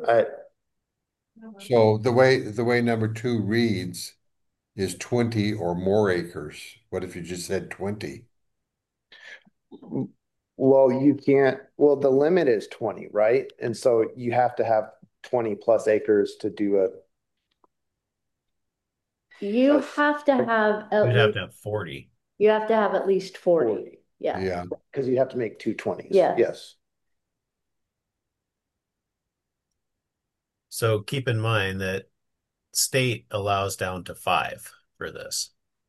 So the way number 2 reads is 20 or more acres. What if you just said 20? Well, you can't, well, the limit is 20, right? And so you have to have 20 plus acres to do You have to have at You'd have least, to have 40. you have to have at least 40. 40. Yeah. Yeah. Because you have to make 220s. Yeah. Yes. So keep in mind that state allows down to 5 for this.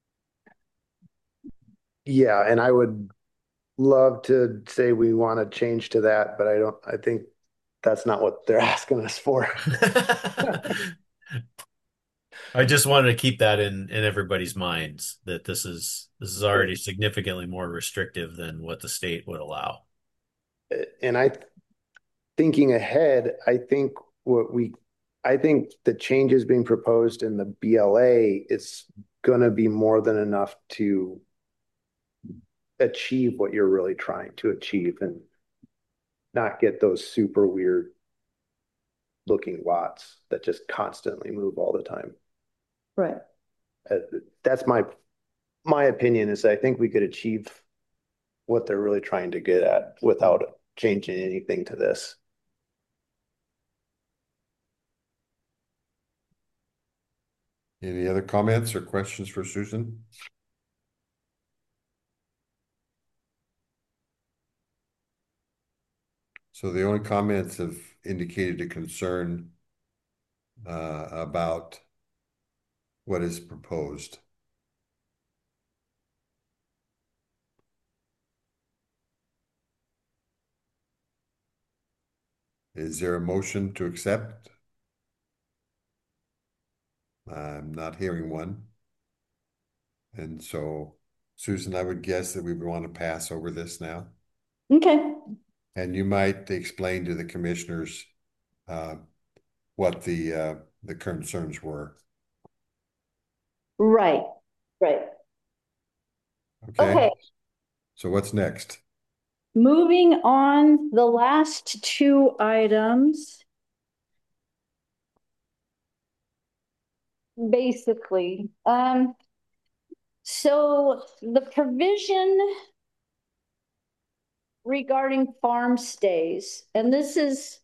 Yeah. And I would love to say we want to change to that, but I think that's not what they're asking us for. I just wanted to keep that in everybody's minds that this is already significantly more restrictive than what the state would allow. And thinking ahead, I think the changes being proposed in the BLA is going to be more than enough to achieve what you're really trying to achieve and not get those super weird looking lots that just constantly move all the time. Right. That's my opinion is I think we could achieve what they're really trying to get at without changing anything to this. Any other comments or questions for Susan? So the only comments have indicated a concern about what is proposed? Is there a motion to accept? I'm not hearing one. And so, Susan, I would guess that we would want to pass over this now. Okay. And you might explain to the commissioners what the concerns were. Right, right. Okay. Okay. So what's next? Moving on, the last two items. Basically, so the provision regarding farm stays, and this is,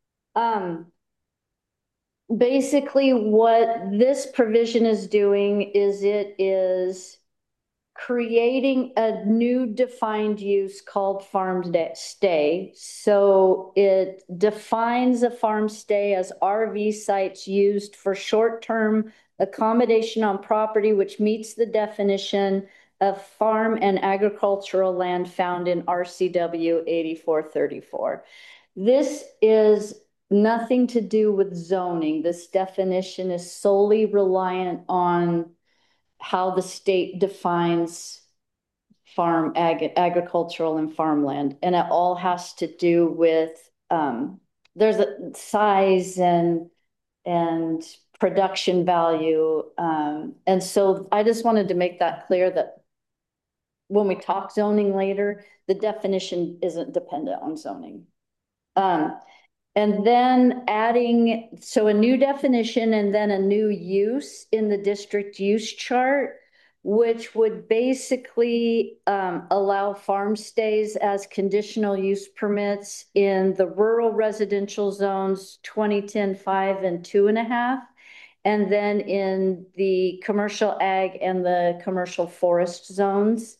basically what this provision is doing is it is creating a new defined use called stay. So it defines a farm stay as RV sites used for short-term accommodation on property which meets the definition of farm and agricultural land found in RCW 8434. This is nothing to do with zoning. This definition is solely reliant on how the state defines agricultural and farmland. And it all has to do with, there's a size and production value. And so I just wanted to make that clear that when we talk zoning later, the definition isn't dependent on zoning. And then adding, so a new definition and then a new use in the district use chart, which would basically allow farm stays as conditional use permits in the rural residential zones 2010 5 and 2.5, and then in the commercial ag and the commercial forest zones.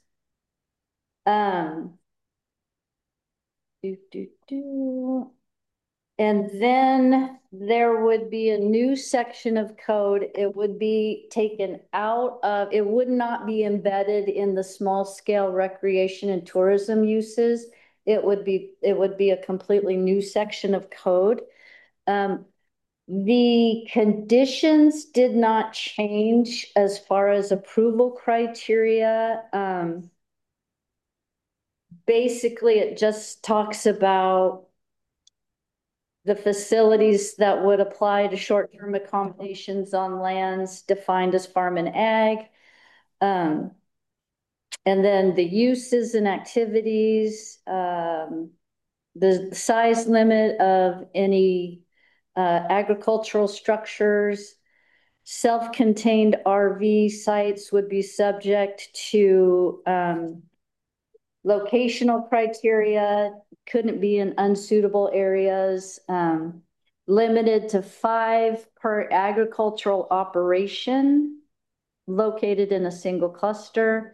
And then there would be a new section of code. It would be taken out of, it would not be embedded in the small scale recreation and tourism uses. It would be a completely new section of code. The conditions did not change as far as approval criteria. Basically, it just talks about the facilities that would apply to short-term accommodations on lands defined as farm and ag. And then the uses and activities, the size limit of any agricultural structures, self-contained RV sites would be subject to locational criteria, couldn't be in unsuitable areas, limited to 5 per agricultural operation located in a single cluster.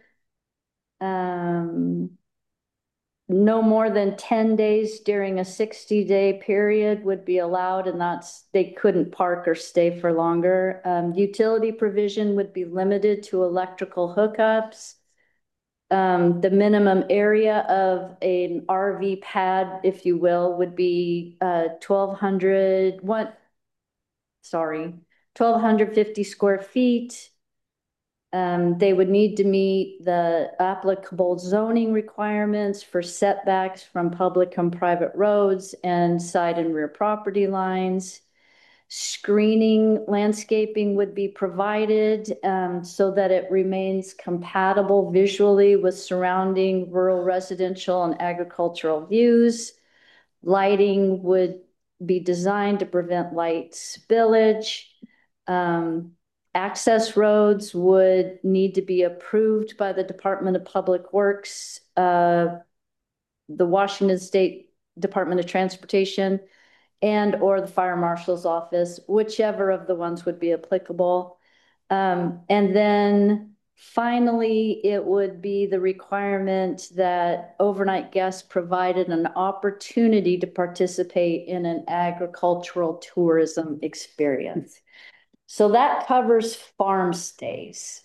No more than 10 days during a 60-day period would be allowed, and they couldn't park or stay for longer. Utility provision would be limited to electrical hookups. The minimum area of an RV pad, if you will, would be 1,250 square feet. They would need to meet the applicable zoning requirements for setbacks from public and private roads and side and rear property lines. Screening landscaping would be provided so that it remains compatible visually with surrounding rural residential and agricultural views. Lighting would be designed to prevent light spillage. Access roads would need to be approved by the Department of Public Works, the Washington State Department of Transportation, and or the fire marshal's office, whichever of the ones would be applicable. And then Finally, it would be the requirement that overnight guests provided an opportunity to participate in an agricultural tourism experience. So that covers farm stays.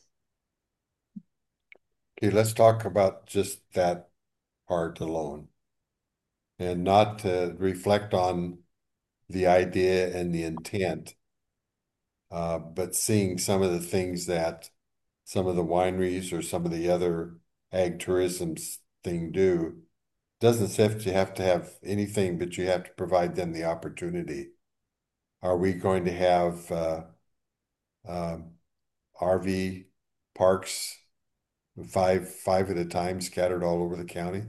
Okay, let's talk about just that part alone and not to reflect on the idea and the intent, but seeing some of the things that some of the wineries or some of the other ag tourism thing do. Doesn't have to have anything, but you have to provide them the opportunity. Are we going to have um, RV parks, five at a time, scattered all over the county?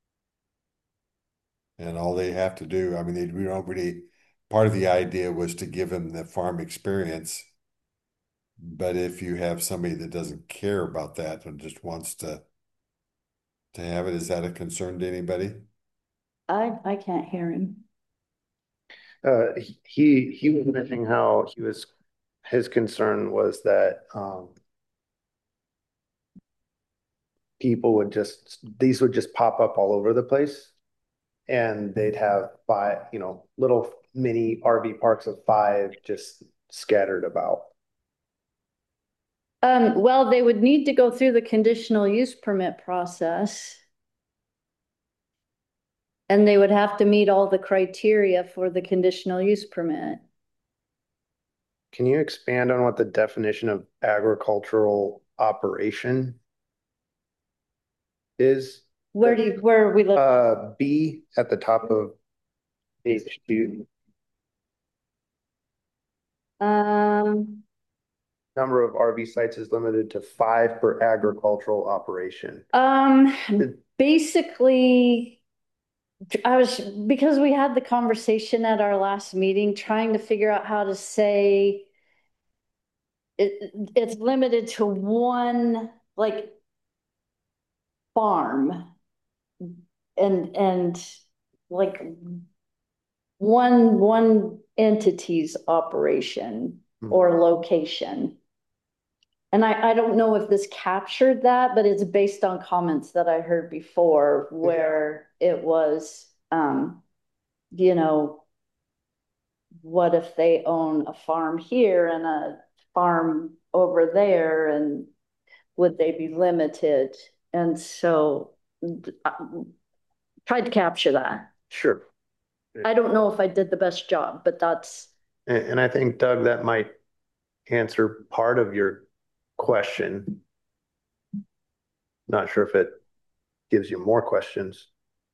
And all they have to do, I mean, we don't really. Part of the idea was to give them the farm experience, but if you have somebody that doesn't care about that and just wants to have it, is that a concern to anybody? I can't hear him. He was mentioning how his concern was that these would just pop up all over the place, and they'd have five, little mini RV parks of five just scattered about. Well, they would need to go through the conditional use permit process. And they would have to meet all the criteria for the conditional use permit. Can you expand on what the definition of agricultural operation is? Where are we looking? B at the top of page 2. Number of RV sites is limited to 5 per agricultural operation. Basically, because we had the conversation at our last meeting, trying to figure out how to say it's limited to one, like, farm and like one entity's operation or location. And I don't know if this captured that, but it's based on comments that I heard before where it was, what if they own a farm here and a farm over there, and would they be limited? And so I tried to capture that. Sure. I don't know if I did the best job, but that's. And I think, Doug, that might answer part of your question. Not sure if it gives you more questions.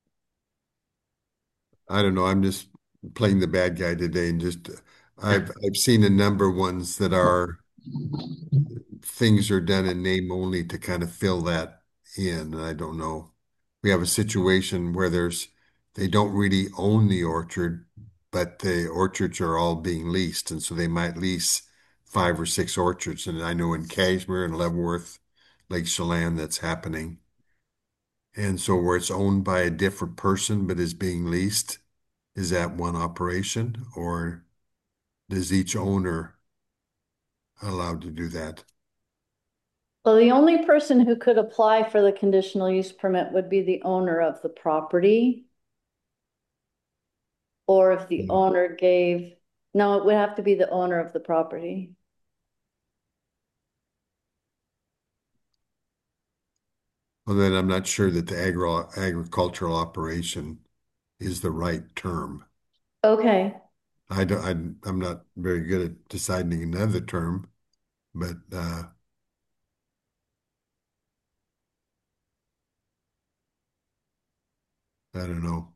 I don't know. I'm just playing the bad guy today, and just I've seen a number of ones that are things are done in name only to kind of fill that in. And I don't know. We have a situation where they don't really own the orchard, but the orchards are all being leased, and so they might lease 5 or 6 orchards. And I know in Cashmere and Leavenworth, Lake Chelan, that's happening. And so where it's owned by a different person but is being leased, is that one operation, or is each owner allowed to do that? Well, the only person who could apply for the conditional use permit would be the owner of the property. Or if the owner no, it would have to be the owner of the property. Well, then I'm not sure that the agricultural operation is the right term. Okay. I'm not very good at deciding another term, but I don't know.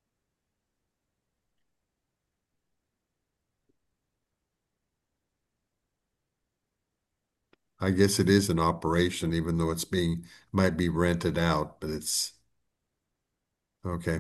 I guess it is an operation, even though might be rented out, but it's okay.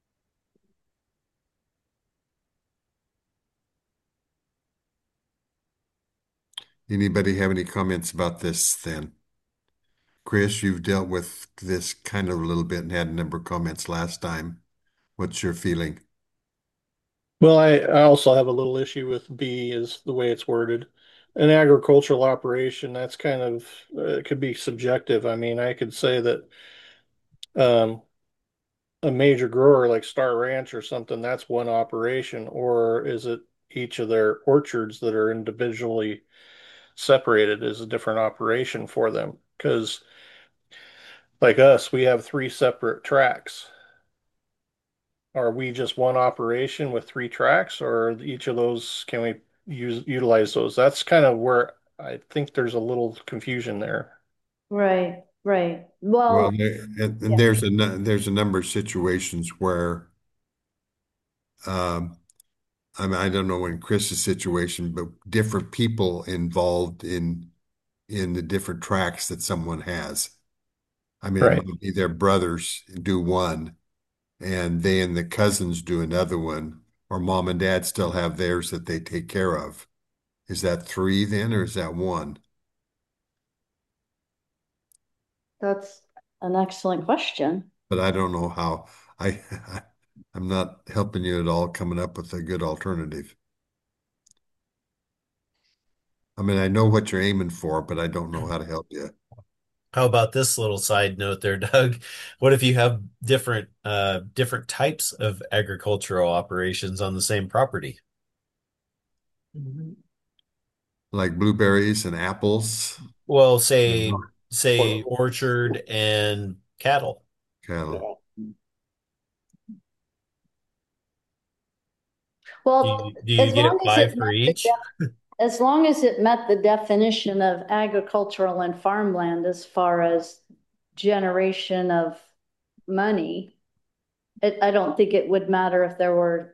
Anybody have any comments about this then? Chris, you've dealt with this kind of a little bit and had a number of comments last time. What's your feeling? Well, I also have a little issue with B is the way it's worded. an agricultural operation, that's kind of, it could be subjective. I mean, I could say that um, a major grower like Star Ranch or something, that's one operation, or is it each of their orchards that are individually separated is a different operation for them? Because like us, we have three separate tracks. Are we just one operation with three tracks, or each of those can we utilize those? That's kind of where I think there's a little confusion there. Right, right. Well, Well, and yeah, there's a number of situations where, um, I mean, I don't know in Chris's situation, but different people involved in the different tracks that someone has. I mean, it Right. might be their brothers do one, and they and the cousins do another one, or mom and dad still have theirs that they take care of. Is that three then, or is that one? that's an excellent question. But I don't know how. I I'm not helping you at all coming up with a good alternative. I mean, I know what you're aiming for, but I don't know how to help you. How about this little side note there, Doug? What if you have different types of agricultural operations on the same property? Like blueberries and apples Well, and say orchard and cattle. cattle. Well, Do you as get long it as it five for met the each? as long as it met the definition of agricultural and farmland as far as generation of money, I don't think it would matter if there were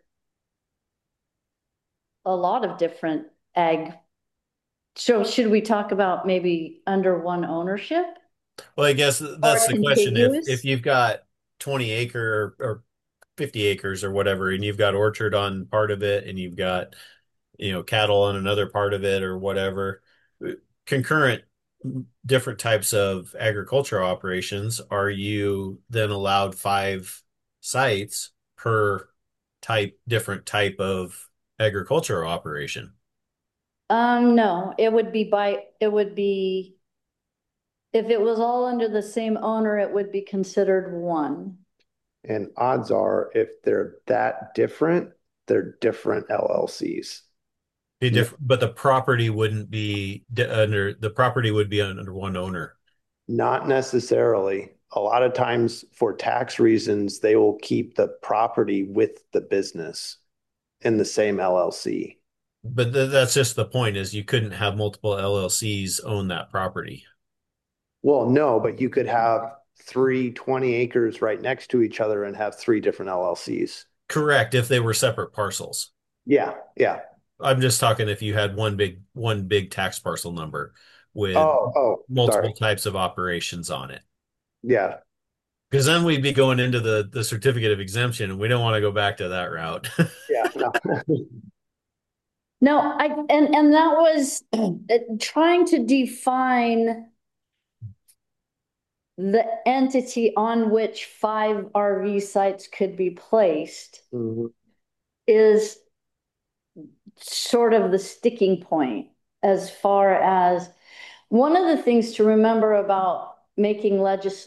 a lot of different ag. So should we talk about maybe under one ownership Well, I guess or that's the question. If contiguous? you've got 20 acre or 50 acres or whatever, and you've got orchard on part of it, and you've got cattle on another part of it or whatever, concurrent different types of agricultural operations, are you then allowed five sites per different type of agricultural operation? No, it would be, if it was all under the same owner, it would be considered one. And odds are, if they're that different, they're different LLCs. Be different, but the property wouldn't be under the property would be under one owner. Not necessarily. A lot of times, for tax reasons, they will keep the property with the business in the same LLC. But that's just the point is you couldn't have multiple LLCs own that property. Well, no, but you could have 20 acres right next to each other and have three different LLCs. Correct, if they were separate parcels. Yeah, yeah. I'm just talking if you had one big tax parcel number with Sorry. multiple types of operations on it. Yeah. Because then we'd be going into the certificate of exemption, and we don't want to go back to that route. Yeah. No. No, and that was trying to define the entity on which five RV sites could be placed Mhm. is sort of the sticking point as far as one of the things to remember about making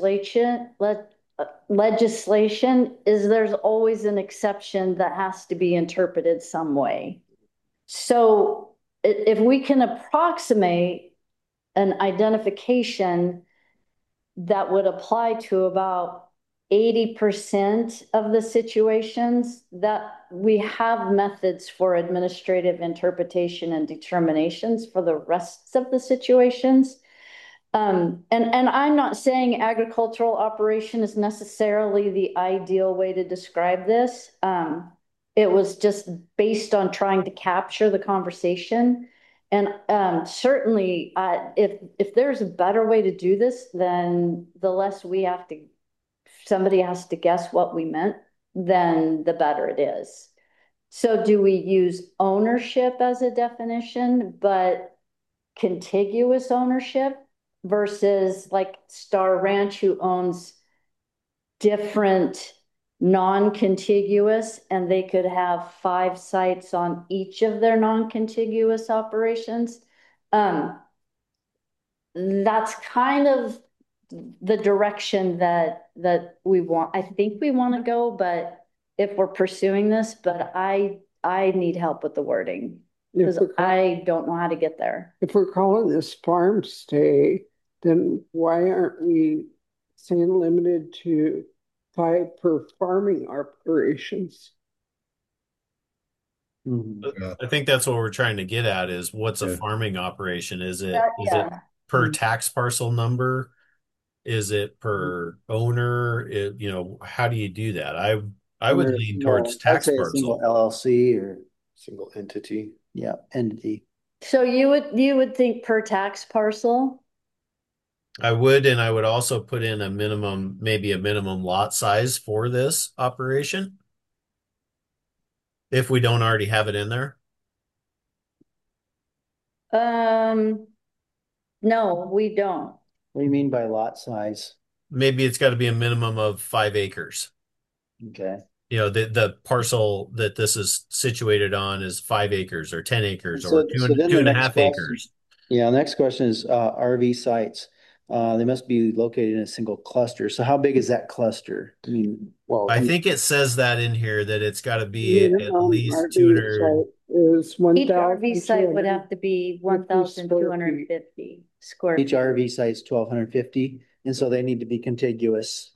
legislation is there's always an exception that has to be interpreted some way. So if we can approximate an identification that would apply to about 80% of the situations, that we have methods for administrative interpretation and determinations for the rest of the situations. And I'm not saying agricultural operation is necessarily the ideal way to describe this. It was just based on trying to capture the conversation. And certainly, if there's a better way to do this, then the less we have to, somebody has to guess what we meant, then the better it is. So do we use ownership as a definition, but contiguous ownership versus like Star Ranch, who owns different non-contiguous, and they could have five sites on each of their non-contiguous operations? Um, that's kind of the direction that we want, I think we want to go, but if we're pursuing this, but I need help with the wording. Because I don't know how to get there. If we're calling this farm stay, then why aren't we saying limited to 5 per farming operations? I think that's what we're trying to get at is what's a Yeah. farming operation? Is it Yeah. per tax parcel number? Is it per owner? How do you do that? I would lean towards I'd tax say a single parcel. LLC or, Single entity. yeah, entity. So you would think per tax parcel? I would, and I would also put in maybe a minimum lot size for this operation if we don't already have it in there. No, we don't. What do you mean by lot size? Maybe it's got to be a minimum of 5 acres. Okay. The parcel that this is situated on is 5 acres or 10 acres or So then two the and a next half question, acres. yeah, next question is RV sites. They must be located in a single cluster. So how big is that cluster? I mean, Well, I think it says that in here that it's got to be at Minimum least RV 200. site is Each RV site would have to be 1,250 square each feet. RV site is 1,250, and so they need to be contiguous.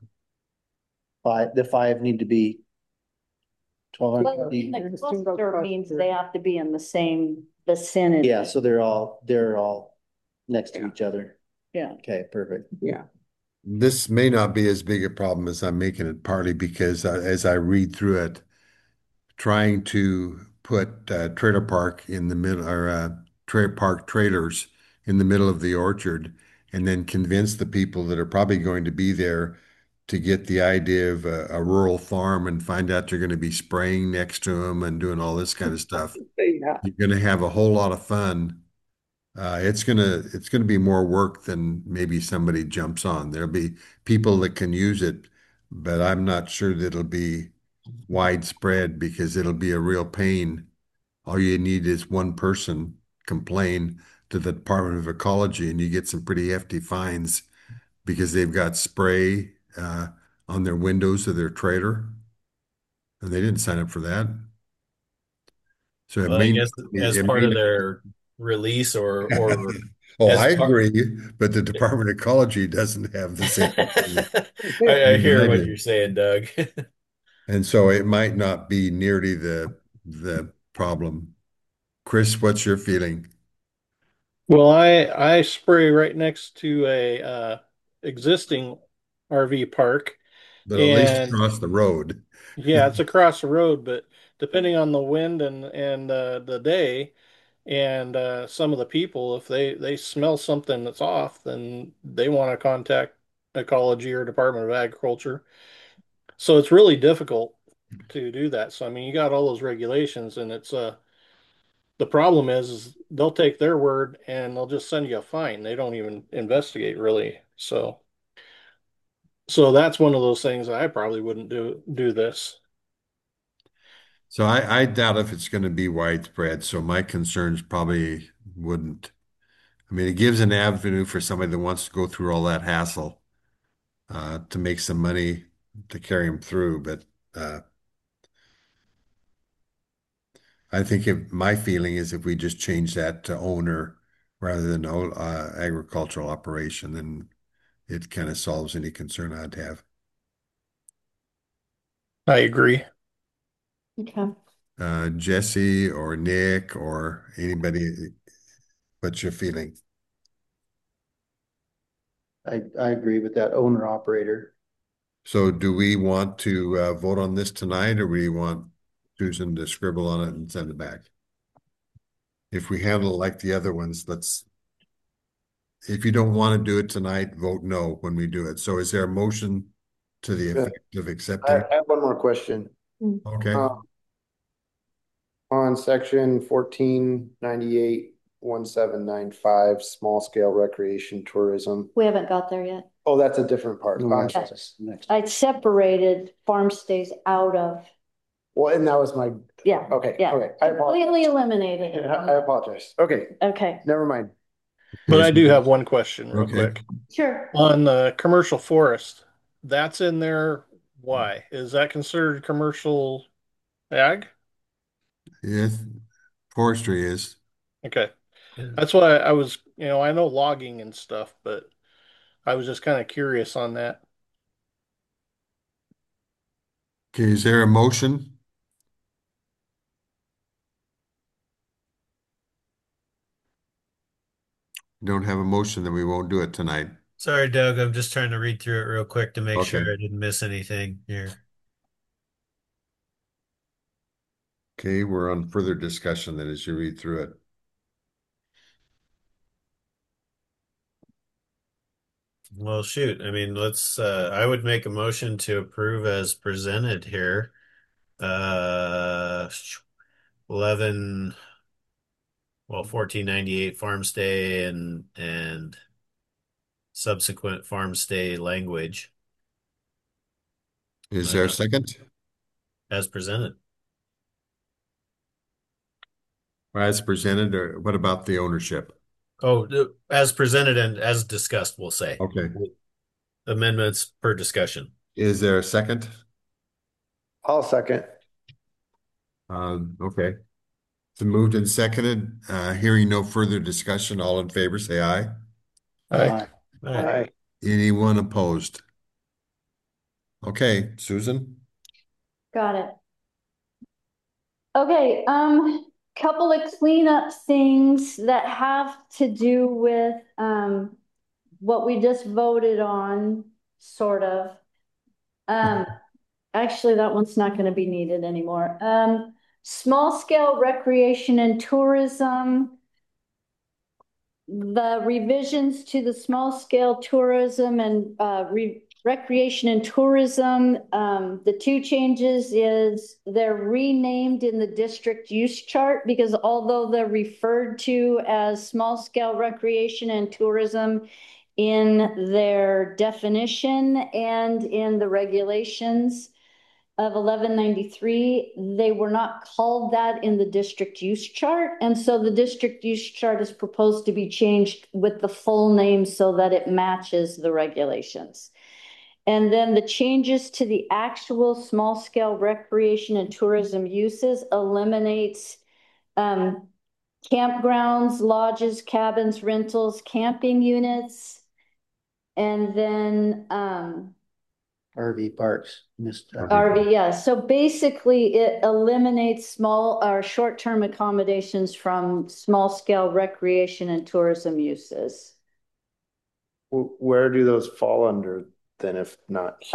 The 5 need to be Well, 1,250. the cluster means they have to be in the same vicinity. Yeah, so they're all next to each other. Yeah. Okay, perfect. Yeah. This may not be as big a problem as I'm making it, partly because as I read through it, trying to put trailer park in the middle or trailer park trailers in the middle of the orchard and then convince the people that are probably going to be there to get the idea of a rural farm and find out you're going to be spraying next to them and doing all this kind of stuff. Yeah. You're going to have a whole lot of fun. It's gonna be more work than maybe somebody jumps on. There'll be people that can use it, but I'm not sure that it'll be widespread because it'll be a real pain. All you need is one person complain to the Department of Ecology, and you get some pretty hefty fines because they've got spray on their windows of their trailer, and they didn't sign up for that. So it Well, I may guess not be, as it part may of not. their release or Oh, as I part. agree, but the Department of Ecology doesn't have the same thing I as hear I what do. you're saying, Doug. And so it might not be nearly the problem. Chris, what's your feeling? Well, I spray right next to a existing RV park, But at least and across the road. yeah, it's across the road, but depending on the wind and the day and some of the people, if they smell something that's off, then they want to contact Ecology or Department of Agriculture. So it's really difficult to do that. So I mean, you got all those regulations, and it's the problem is they'll take their word and they'll just send you a fine. They don't even investigate really. So that's one of those things I probably wouldn't do this. So I doubt if it's going to be widespread. So my concerns probably wouldn't. I mean, it gives an avenue for somebody that wants to go through all that hassle to make some money to carry them through. But I think my feeling is if we just change that to owner rather than agricultural operation, then it kind of solves any concern I'd have. I agree. Okay. Jesse or Nick or anybody, what's your feeling? I agree with that owner operator. So do we want to vote on this tonight or we want Susan to scribble on it and send it back? If we handle it like the other ones, if you don't want to do it tonight, vote no when we do it. So is there a motion to the effect of I accepting? have one more question. Okay. On section 1498 1795, small scale recreation tourism. We haven't got there yet. Oh, that's a different part. No, I'm that's sorry. next. I separated farm stays out of, Well, and that was my, yeah. okay, Yeah. okay. I apologize. Completely eliminated it. I apologize. Okay, Okay. never mind. But I do have one question real Okay. quick. Sure. On the commercial forest, that's in there. Why? Is that considered commercial ag? Yes, forestry is. Okay. That's why I was, I know logging and stuff, but I was just kind of curious on that. Okay, is there a motion? Don't have a motion, then we won't do it tonight. Sorry, Doug. I'm just trying to read through it real quick to make sure Okay. I didn't miss anything here. Okay, we're on further discussion then as you read through it. Well, shoot. I mean, I would make a motion to approve as presented here. Uh, 11, well, 1498 farm stay and subsequent farm stay language Is there a second? as presented. Or as presented, or what about the ownership? Oh, as presented and as discussed, we'll say. Okay. Amendments per discussion. Is there a second? I'll second. Okay. It's moved and seconded. Hearing no further discussion, all in favor, say aye. Aye. All right. Aye. Anyone opposed? Okay, Susan? Got it. Okay, couple of cleanup things that have to do with what we just voted on, sort of. Actually, that one's not going to be needed anymore. Small scale recreation and tourism. The revisions to the small scale tourism and recreation and tourism, the two changes is they're renamed in the district use chart because although they're referred to as small scale recreation and tourism in their definition and in the regulations of 1193, they were not called that in the district use chart. And so the district use chart is proposed to be changed with the full name so that it matches the regulations. And then the changes to the actual small scale recreation and tourism uses eliminates campgrounds, lodges, cabins, rentals, camping units, and then RV parks, RV, yeah. So basically it eliminates small or short-term accommodations from small scale recreation and tourism uses. Where do those fall under then if not here?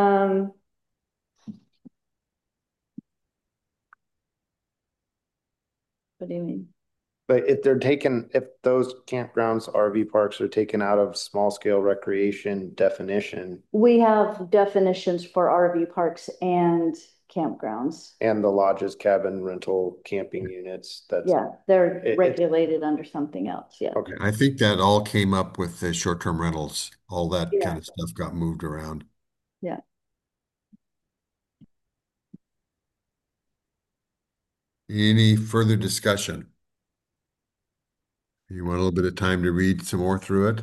What do you mean? But if those campgrounds, RV parks are taken out of small scale recreation definition We have definitions for RV parks and campgrounds. and the lodges, cabin, rental, camping units, Yeah, they're It- regulated under something else, yeah. okay. I think that all came up with the short-term rentals. All that Yeah. kind of stuff got moved around. Yeah. Any further discussion? You want a little bit of time to read some more through it?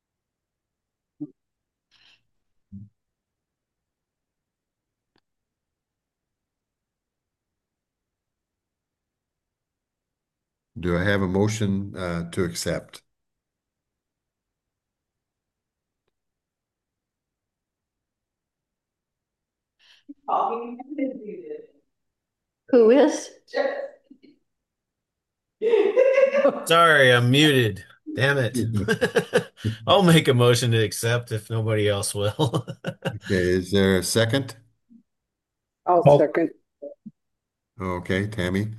Do I have a motion to accept? Who is? Sorry, I'm muted. Damn it. I'll make a motion to accept if nobody else will. Okay, is there a second? I'll second. Okay, Tammy.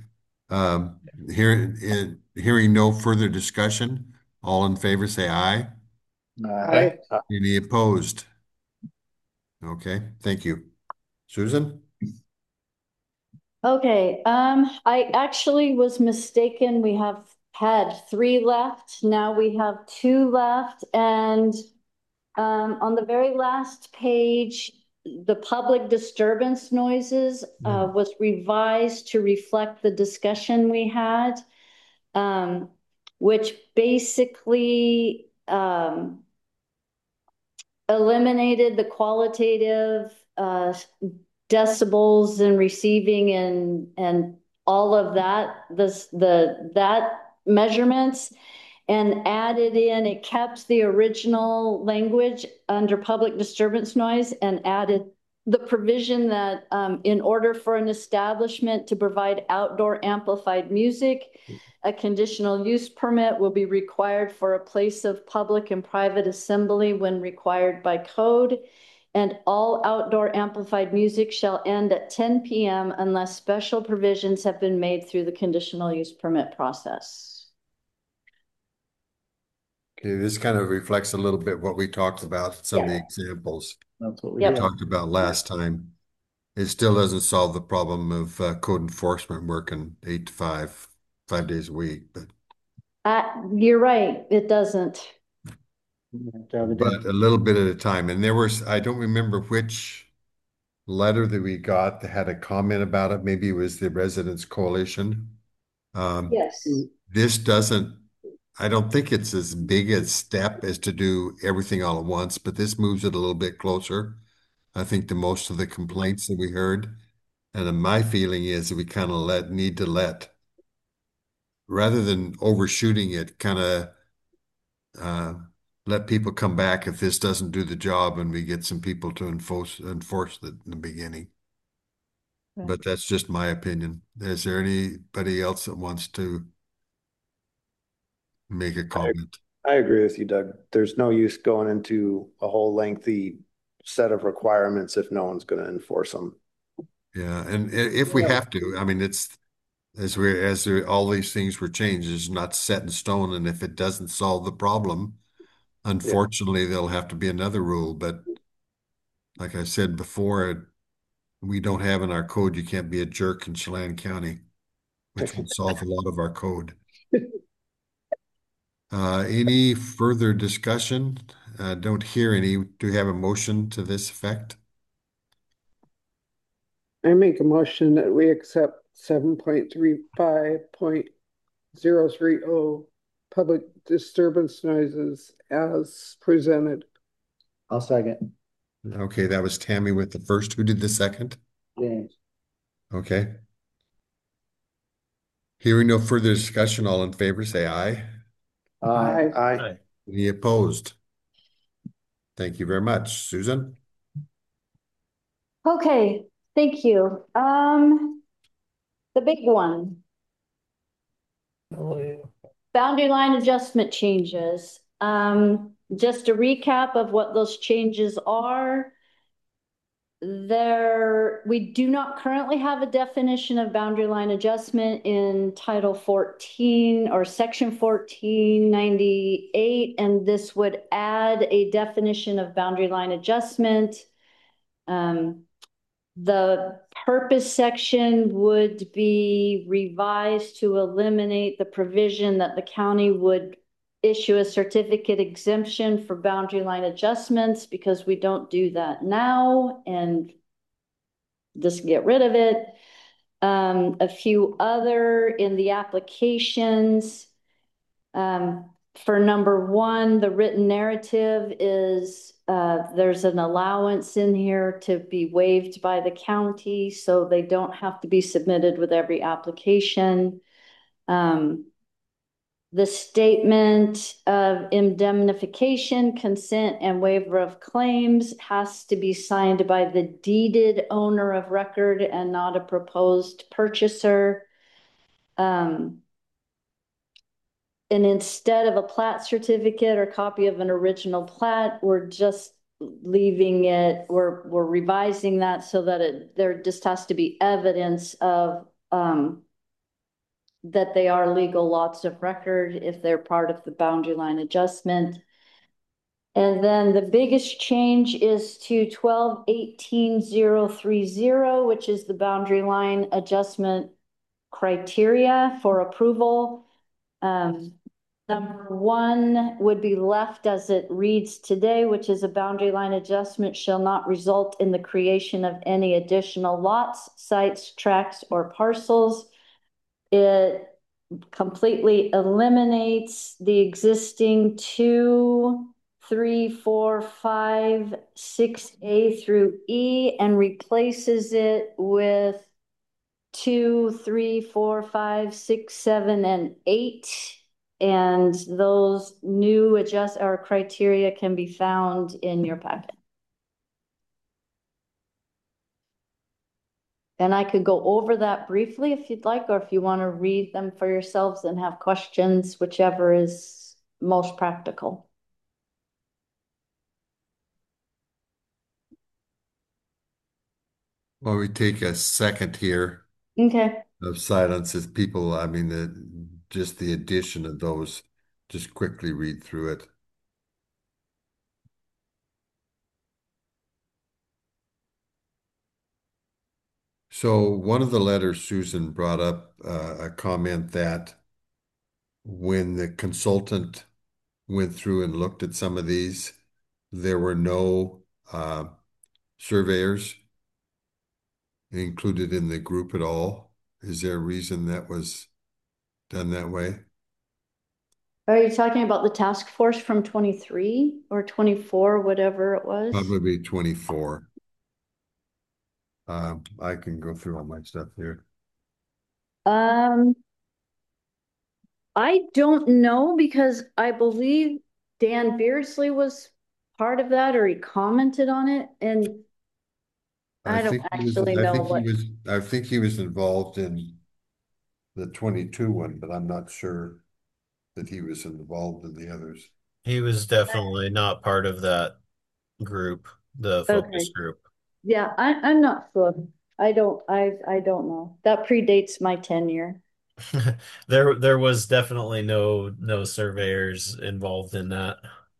Hearing no further discussion, all in favor say aye. Aye. Any opposed? Okay, thank you. Susan? Okay, I actually was mistaken. We have had 3 left. Now we have 2 left. And on the very last page, the public disturbance noises was revised to reflect the discussion we had. which basically eliminated the qualitative decibels and receiving and all of that, that measurements, and added in, it kept the original language under public disturbance noise and added the provision that in order for an establishment to provide outdoor amplified music, a conditional use permit will be required for a place of public and private assembly when required by code. And all outdoor amplified music shall end at 10 p.m. unless special provisions have been made through the conditional use permit process. Okay, this kind of reflects a little bit what we talked about, some of the examples That's what we we did. talked about last time. It still doesn't solve the problem of code enforcement working 8 to 5, 5 days a week, but You're right, it doesn't. but a little bit at a time. And there was, I don't remember which letter that we got that had a comment about it. Maybe it was the Residents Coalition. Yes. This doesn't, I don't think it's as big a step as to do everything all at once, but this moves it a little bit closer, I think, to most of the complaints that we heard. And then my feeling is that we kind of need to let, rather than overshooting it, kind of let people come back if this doesn't do the job and we get some people to enforce it in the beginning. Okay. But that's just my opinion. Is there anybody else that wants to make a comment? I agree with you, Doug. There's no use going into a whole lengthy set of requirements if no one's going to enforce them. Yeah, and if we have to, I mean, it's all these things were changed, it's not set in stone, and if it doesn't solve the problem, unfortunately, there'll have to be another rule. But like I said before, we don't have in our code, you can't be a jerk in Chelan County, which would solve a lot of our code. Any further discussion? Don't hear any. Do we have a motion to this effect? I make a motion that we accept 7.35.030 public disturbance noises as presented. I'll second. Okay, that was Tammy with the first. Who did the second? James. Okay. Hearing no further discussion, all in favor, say aye. Aye. Aye. Any opposed? Thank you very much. Susan? Okay, thank you. The big one, boundary line adjustment changes. Just a recap of what those changes are. We do not currently have a definition of boundary line adjustment in Title 14 or Section 1498, and this would add a definition of boundary line adjustment. The purpose section would be revised to eliminate the provision that the county would issue a certificate exemption for boundary line adjustments, because we don't do that now, and just get rid of it. A few other in the applications. For number one, the written narrative is there's an allowance in here to be waived by the county, so they don't have to be submitted with every application. The statement of indemnification, consent, and waiver of claims has to be signed by the deeded owner of record and not a proposed purchaser. And instead of a plat certificate or copy of an original plat, we're just leaving it, we're revising that so that there just has to be evidence of that they are legal lots of record if they're part of the boundary line adjustment. And then the biggest change is to 12-18-030, which is the boundary line adjustment criteria for approval. Number one would be left as it reads today, which is a boundary line adjustment shall not result in the creation of any additional lots, sites, tracts, or parcels. It completely eliminates the existing 2, 3, 4, 5, 6A through E and replaces it with 2, 3, 4, 5, 6, 7, and 8. And those new adjust or criteria can be found in your packet. And I could go over that briefly if you'd like, or if you want to read them for yourselves and have questions, whichever is most practical. Well, we take a second here Okay. of silence as people, I mean, just the addition of those, just quickly read through it. So one of the letters Susan brought up a comment that when the consultant went through and looked at some of these, there were no surveyors included in the group at all. Is there a reason that was done that way? Are you talking about the task force from 23 or 24, whatever it was? Probably 24. I can go through all my stuff here. Um, I don't know because I believe Dan Beardsley was part of that or he commented on it and I don't actually know what. I think he was involved in the 22 one, but I'm not sure that he was involved in the others. He was definitely not part of that group, the focus Okay. group. Yeah, I'm not sure. I don't know. That predates my tenure. There was definitely no surveyors involved in that.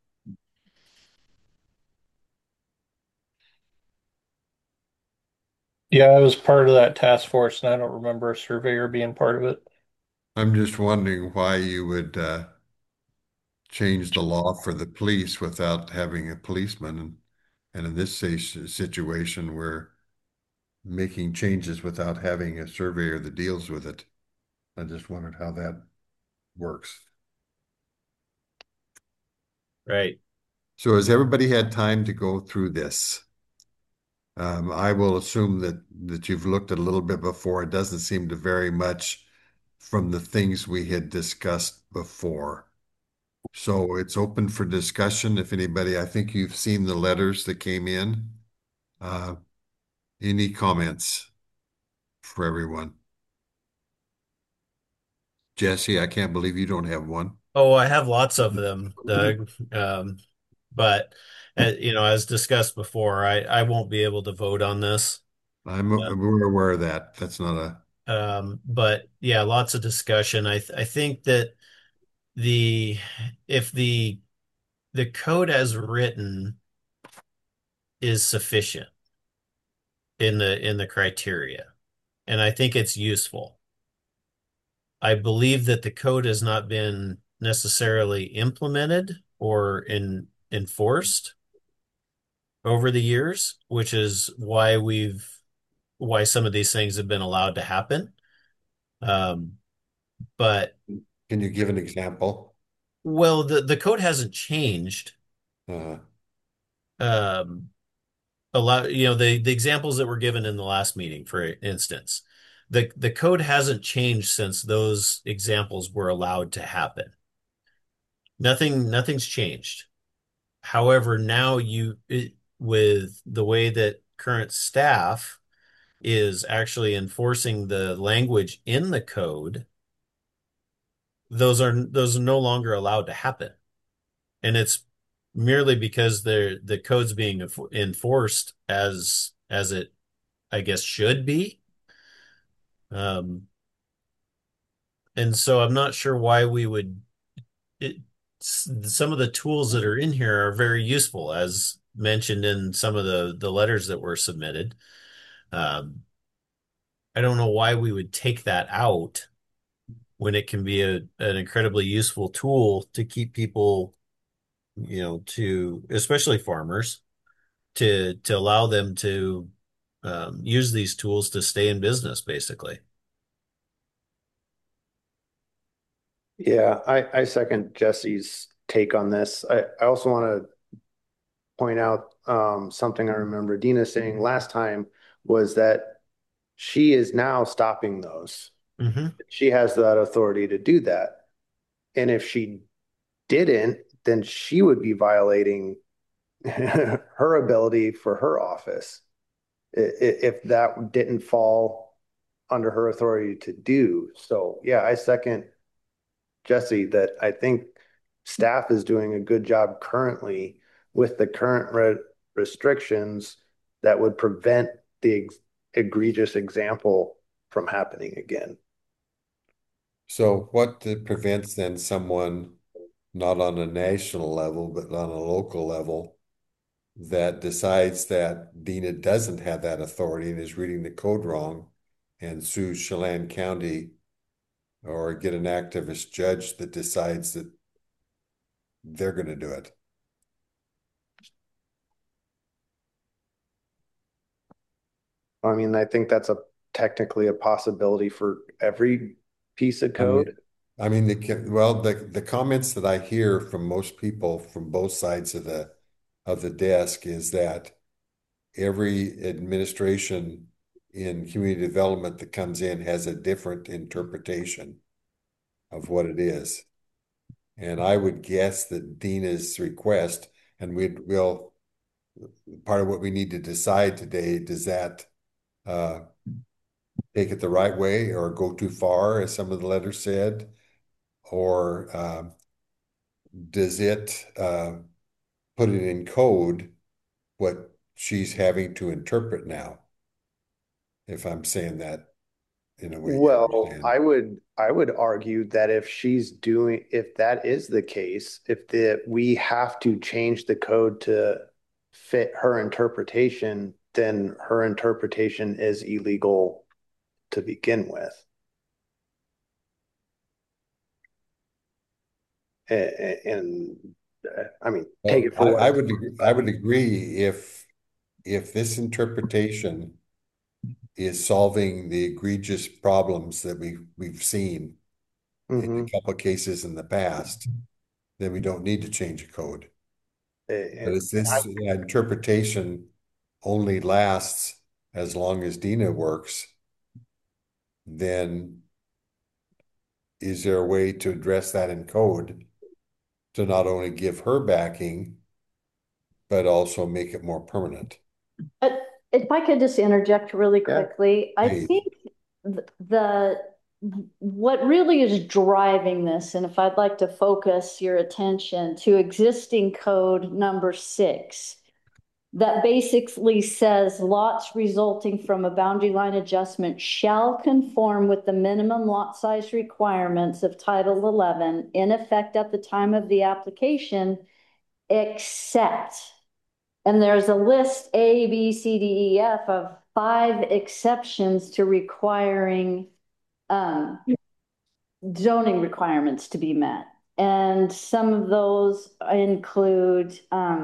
Yeah, I was part of that task force and I don't remember a surveyor being part of it. I'm just wondering why you would change the law for the police without having a policeman. And in this situation, we're making changes without having a surveyor that deals with it. I just wondered how that works. Right. So has everybody had time to go through this? I will assume that you've looked at a little bit before. It doesn't seem to vary much from the things we had discussed before. So it's open for discussion. If anybody, I think you've seen the letters that came in. Uh, any comments for everyone? Jesse, I can't believe you don't have one. Oh, I have lots of them, Doug. But as discussed before, I won't be able to vote on this. We're aware of that. That's not a, But yeah, lots of discussion. I think that the if the code as written is sufficient in the criteria, and I think it's useful. I believe that the code has not been necessarily implemented or enforced over the years, which is why some of these things have been allowed to happen. Um, but can you give an example? well, the code hasn't changed. Uh, Um, a lot, the examples that were given in the last meeting, for instance, the code hasn't changed since those examples were allowed to happen. Nothing's changed. However, now with the way that current staff is actually enforcing the language in the code, those are no longer allowed to happen. And it's merely because the code's being enforced as it, I guess, should be. Um, and so I'm not sure why we would it, some of the tools that are in here are very useful, as mentioned in some of the letters that were submitted. Um, I don't know why we would take that out when it can be an incredibly useful tool to keep people, to especially farmers, to allow them to use these tools to stay in business, basically. Yeah, I second Jesse's take on this. I also want to point out something I remember Dina saying last time was that she is now stopping those. Hmm. She has that authority to do that. And if she didn't, then she would be violating her ability for her office if that didn't fall under her authority to do. So, yeah, I second Jesse that I think staff is doing a good job currently with the current restrictions that would prevent the egregious example from happening again. So what prevents then someone not on a national level, but on a local level that decides that Dina doesn't have that authority and is reading the code wrong and sues Chelan County or get an activist judge that decides that they're going to do it? I mean, I think that's technically a possibility for every piece of I code. mean, the comments that I hear from most people from both sides of the desk is that every administration in community development that comes in has a different interpretation of what it is. And I would guess that Dina's request, and will part of what we need to decide today, does that uh, take it the right way or go too far, as some of the letters said, or does it put it in code what she's having to interpret now? If I'm saying that in a way you Well, understand. I would argue that if that is the case, if we have to change the code to fit her interpretation, then her interpretation is illegal to begin with. And I mean, take Well, it for what it's I worth. would agree if this interpretation is solving the egregious problems that we've seen in a Mhm. couple of cases in the past, then we don't need to change a code. But And if this interpretation only lasts as long as Dina works, then is there a way to address that in code to not only give her backing, but also make it more permanent? But if I could just interject really yeah, quickly, I Hey, think the what really is driving this, and if I'd like to focus your attention to existing code number 6, that basically says lots resulting from a boundary line adjustment shall conform with the minimum lot size requirements of Title 11 in effect at the time of the application, except, and there's a list A, B, C, D, E, F of 5 exceptions to requiring um, zoning requirements to be met. And some of those include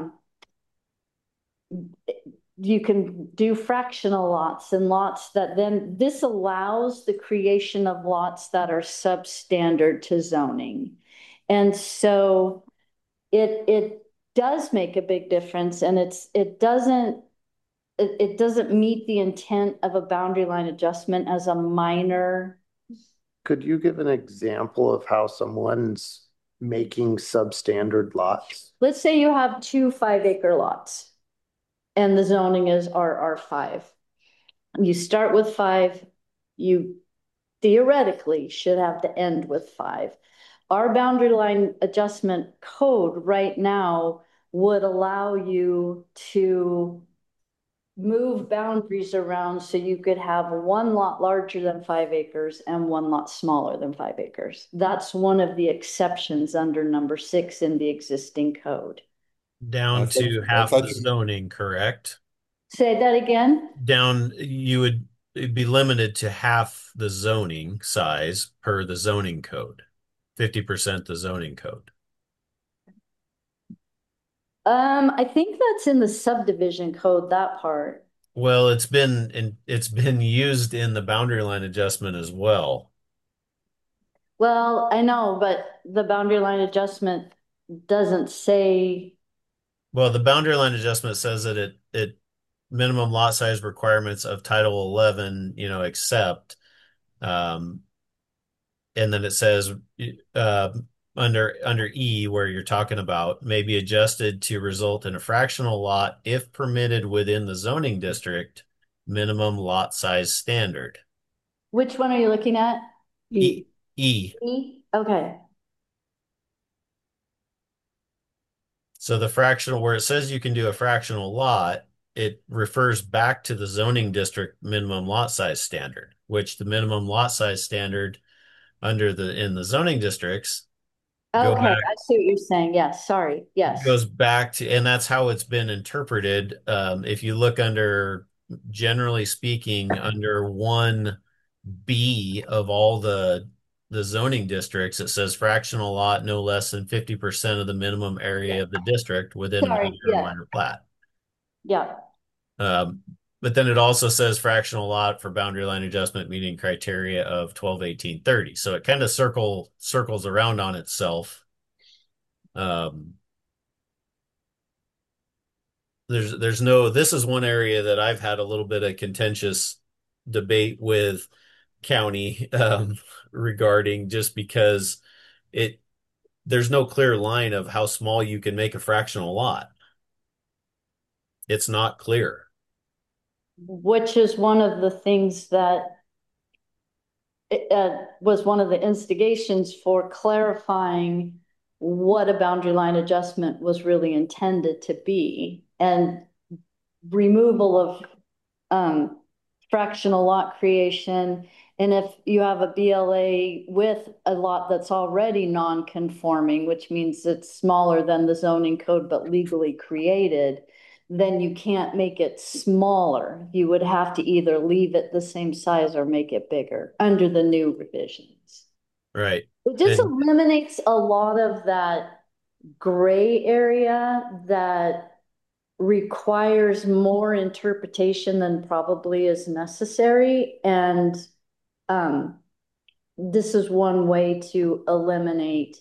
you can do fractional lots and lots that then this allows the creation of lots that are substandard to zoning. And so it does make a big difference, and it doesn't meet the intent of a boundary line adjustment as a minor. could you give an example of how someone's making substandard lots? Let's say you have 2 5-acre lots and the zoning is RR5. You start with 5, you theoretically should have to end with 5. Our boundary line adjustment code right now would allow you to move boundaries around so you could have one lot larger than 5 acres and one lot smaller than 5 acres. That's one of the exceptions under number 6 in the existing code. Down to I half thought the zoning, correct? Say that again. Down, you would it'd be limited to half the zoning size per the zoning code, 50% the zoning code. I think that's in the subdivision code, that part. Well, it's been used in the boundary line adjustment as well. Well, I know, but the boundary line adjustment doesn't say, Well, the boundary line adjustment says that it minimum lot size requirements of Title 11, except, um, and then it says, uh, under E, where you're talking about, may be adjusted to result in a fractional lot if permitted within the zoning district minimum lot size standard. which one are you looking at? E, E. E? Okay. So the fractional, where it says you can do a fractional lot, it refers back to the zoning district minimum lot size standard, which the minimum lot size standard in the zoning districts go Okay, back I see what you're saying. Yes, sorry. Yes. goes back to, and that's how it's been interpreted. If you look under, generally speaking, under 1B of all the zoning districts, it says fractional lot no less than 50% of the minimum area of the district within an Sorry. other Yeah. minor plat. Yeah. Um, but then it also says fractional lot for boundary line adjustment meeting criteria of 12, 18, 30. So it kind of circles around on itself. Um, there's no, this is one area that I've had a little bit of contentious debate with county, regarding, just because it, there's no clear line of how small you can make a fractional lot. It's not clear. Which is one of the things that was one of the instigations for clarifying what a boundary line adjustment was really intended to be, and removal of fractional lot creation. And if you have a BLA with a lot that's already non-conforming, which means it's smaller than the zoning code but legally created, then you can't make it smaller. You would have to either leave it the same size or make it bigger under the new revisions. Right. It just And eliminates a lot of that gray area that requires more interpretation than probably is necessary. And this is one way to eliminate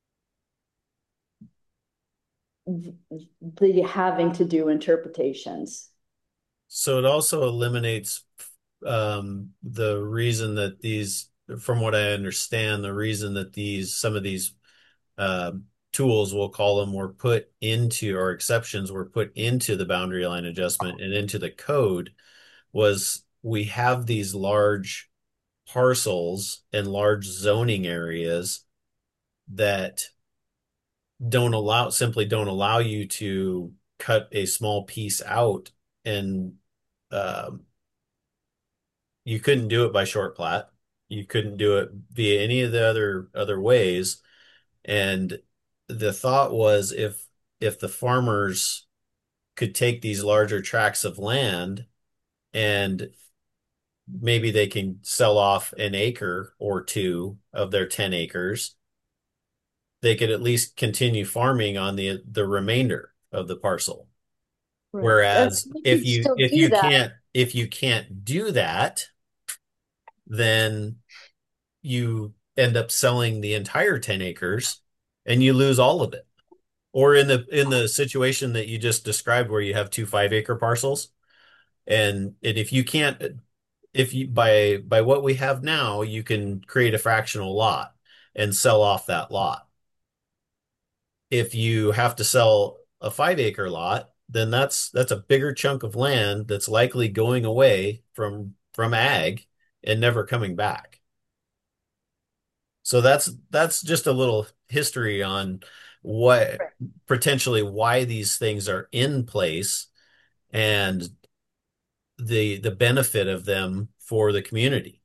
the having to do interpretations. so it also eliminates, the reason that these, from what I understand, the reason that some of these tools, we'll call them, were put into, or exceptions were put into the boundary line adjustment and into the code, was we have these large parcels and large zoning areas that simply don't allow you to cut a small piece out, and um, you couldn't do it by short plat. You couldn't do it via any of the other ways. And the thought was, if the farmers could take these larger tracts of land, and maybe they can sell off an acre or two of their 10 acres, they could at least continue farming on the remainder of the parcel. Right. Whereas You could still do that. if you can't do that, then you end up selling the entire 10 acres and you lose all of it. Or in the situation that you just described, where you have two 5 acre parcels, and if you can't, if you, by what we have now, you can create a fractional lot and sell off that lot. If you have to sell a 5 acre lot, then that's a bigger chunk of land that's likely going away from ag and never coming back. So that's just a little history on what, potentially, why these things are in place, and the benefit of them for the community.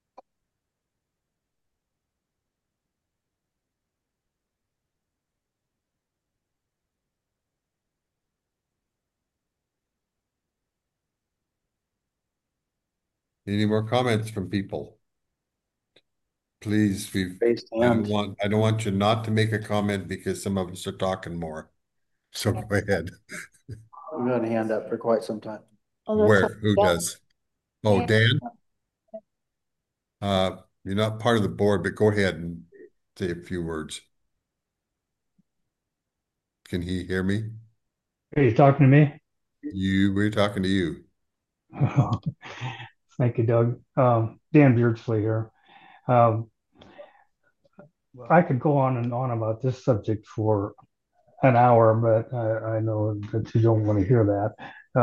Any more comments from people? Please, Raised hand. I don't want you not to make a comment because some of us are talking more. So go ahead. We've got a hand up for quite some time. Oh, that's Where? Who yeah. does? Oh, Dan? You're not part of the board, but go ahead and say a few words. Can he hear me? Are you talking to me? We're talking to you. Thank you, Doug. Dan Beardsley here. Um, I could go on and on about this subject for an hour, but I know that you don't want to hear that.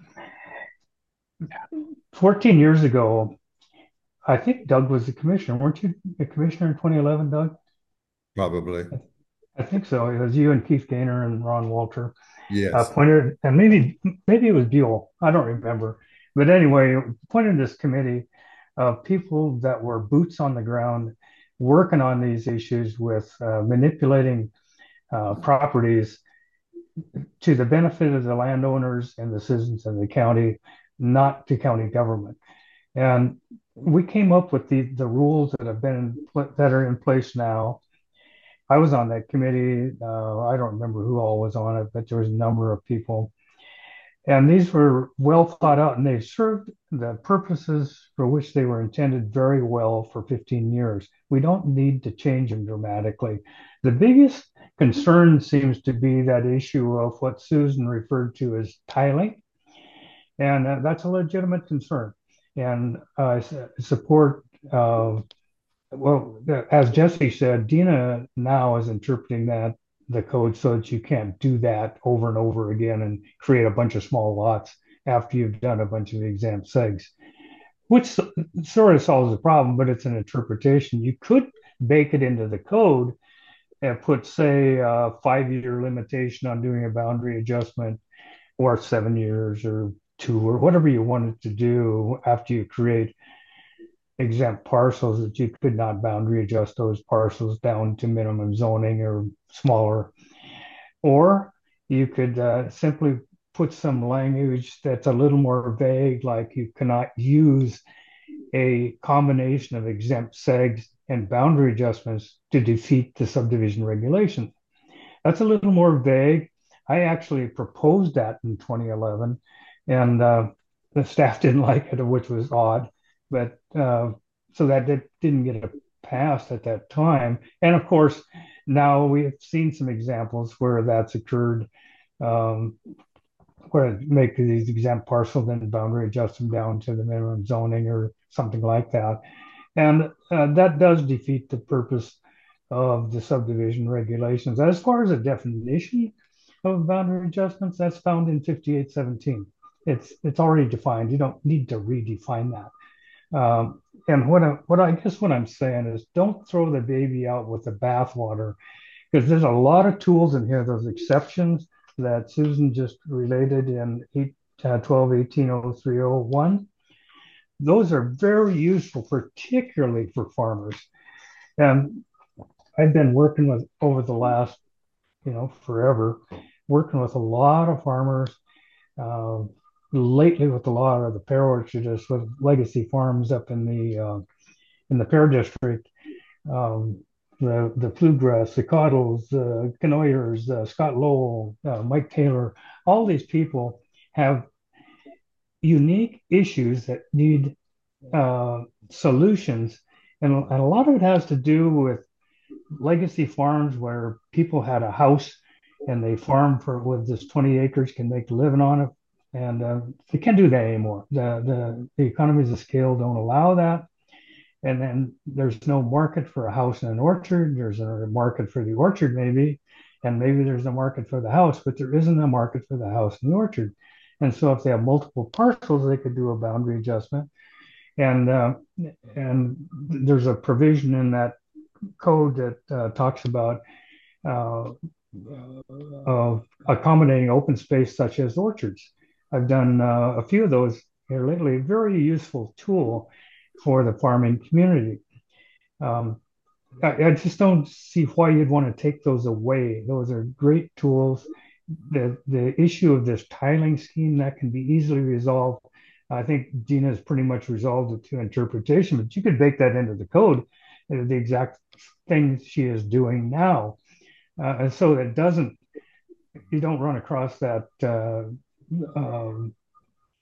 14 years ago, I think Doug was the commissioner. Weren't you the commissioner in 2011, Doug? Probably. I think so. It was you and Keith Gaynor and Ron Walter Yes. appointed, and maybe it was Buell. I don't remember. But anyway, appointed this committee of people that were boots on the ground, working on these issues with manipulating properties to the benefit of the landowners and the citizens of the county, not to county government. And we came up with the rules that that are in place now. I was on that committee. I don't remember who all was on it, but there was a number of people. And these were well thought out, and they served the purposes for which they were intended very well for 15 years. We don't need to change them dramatically. The biggest concern seems to be that issue of what Susan referred to as tiling, and that's a legitimate concern. And I support, well, as Jesse said, Dina now is interpreting the code so that you can't do that over and over again and create a bunch of small lots after you've done a bunch of exempt segs, which sort of solves the problem, but it's an interpretation. You could bake it into the code and put, say, a 5-year limitation on doing a boundary adjustment, or 7 years, or 2, or whatever you wanted to do after you create exempt parcels, that you could not boundary adjust those parcels down to minimum zoning or smaller. Or you could simply put some language that's a little more vague, like you cannot use a combination of exempt segs and boundary adjustments to defeat the subdivision regulations. That's a little more vague. I actually proposed that in 2011, and the staff didn't like it, which was odd. But so that didn't get passed at that time. And of course, now we've seen some examples where that's occurred, where make these exempt parcels and boundary adjust them down to the minimum zoning or something like that. And that does defeat the purpose of the subdivision regulations. As far as a definition of boundary adjustments, that's found in 5817. It's already defined. You don't need to redefine that. And what I'm saying is, don't throw the baby out with the bathwater, because there's a lot of tools in here. Those exceptions that Susan just related in 12-18-03-01, those are very useful, particularly for farmers. And I've been working with, over the last, forever, working with a lot of farmers, lately with a lot of the pear orchardists with Legacy Farms up in the Pear District, the Bluegrass, the Coddles, the Canoyers, Scott Lowell, Mike Taylor. All these people have unique issues that need solutions, and a lot of it has to do with legacy farms where people had a house and they farmed with this 20 acres, can make a living on it, and they can't do that anymore. The economies of scale don't allow that, and then there's no market for a house and an orchard. There's a market for the orchard maybe, and maybe there's a market for the house, but there isn't a market for the house and the orchard. And so if they have multiple parcels, they could do a boundary adjustment. And there's a provision in that code that talks about accommodating open space such as orchards. I've done a few of those here lately. Very useful tool for the farming community. I just don't see why you'd want to take those away. Those are great tools. The issue of this tiling scheme, that can be easily resolved. I think Dina's pretty much resolved it to interpretation, but you could bake that into the code, the exact thing she is doing now. And so you don't run across that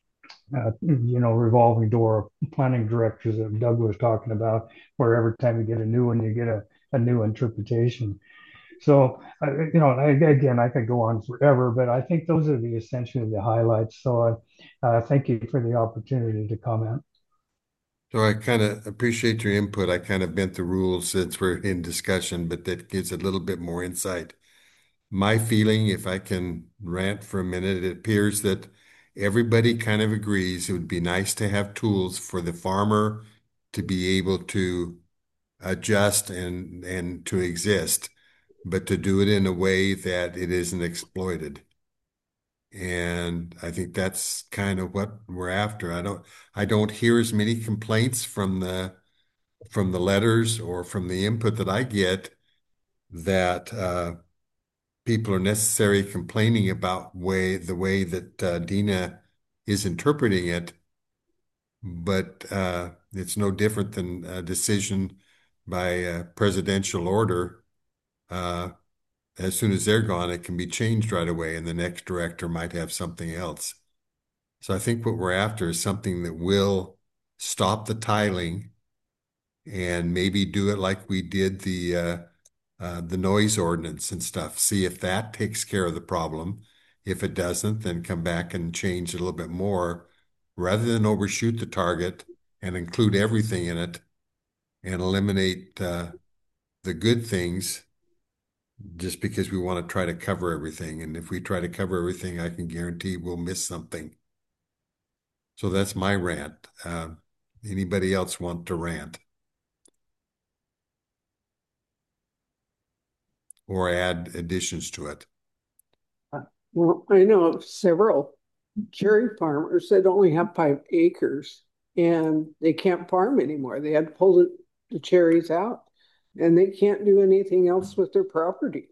revolving door of planning directors that Doug was talking about, where every time you get a new one, you get a new interpretation. So, again, I could go on forever, but I think those are essentially the highlights. So, thank you for the opportunity to comment. So I kind of appreciate your input. I kind of bent the rules since we're in discussion, but that gives a little bit more insight. My feeling, if I can rant for a minute, it appears that everybody kind of agrees it would be nice to have tools for the farmer to be able to adjust and to exist, but to do it in a way that it isn't exploited. And I think that's kind of what we're after. I don't hear as many complaints from the letters or from the input that I get that people are necessarily complaining about the way that Dina is interpreting it, but it's no different than a decision by a presidential order. Uh, as soon as they're gone, it can be changed right away, and the next director might have something else. So I think what we're after is something that will stop the tiling and maybe do it like we did the noise ordinance and stuff. See if that takes care of the problem. If it doesn't, then come back and change it a little bit more rather than overshoot the target and include everything in it and eliminate the good things just because we want to try to cover everything. And if we try to cover everything, I can guarantee we'll miss something. So that's my rant. Anybody else want to rant or add additions to it? Well, I know of several cherry farmers that only have 5 acres and they can't farm anymore. They had to pull the cherries out and they can't do anything else with their property.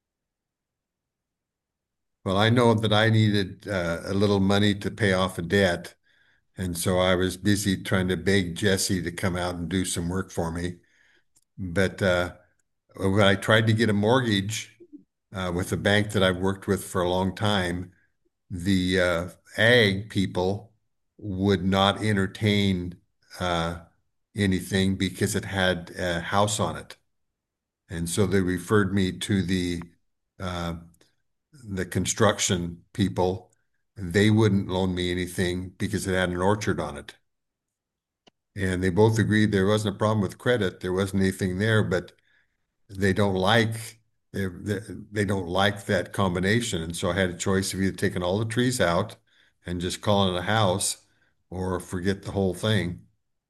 Well, I know that I needed a little money to pay off a debt. And so I was busy trying to beg Jesse to come out and do some work for me. But when I tried to get a mortgage with a bank that I've worked with for a long time, the ag people would not entertain uh, anything because it had a house on it. And so they referred me to uh, the construction people. They wouldn't loan me anything because it had an orchard on it. And they both agreed there wasn't a problem with credit. There wasn't anything there, but they don't like they don't like that combination. And so I had a choice of either taking all the trees out and just calling it a house or forget the whole thing.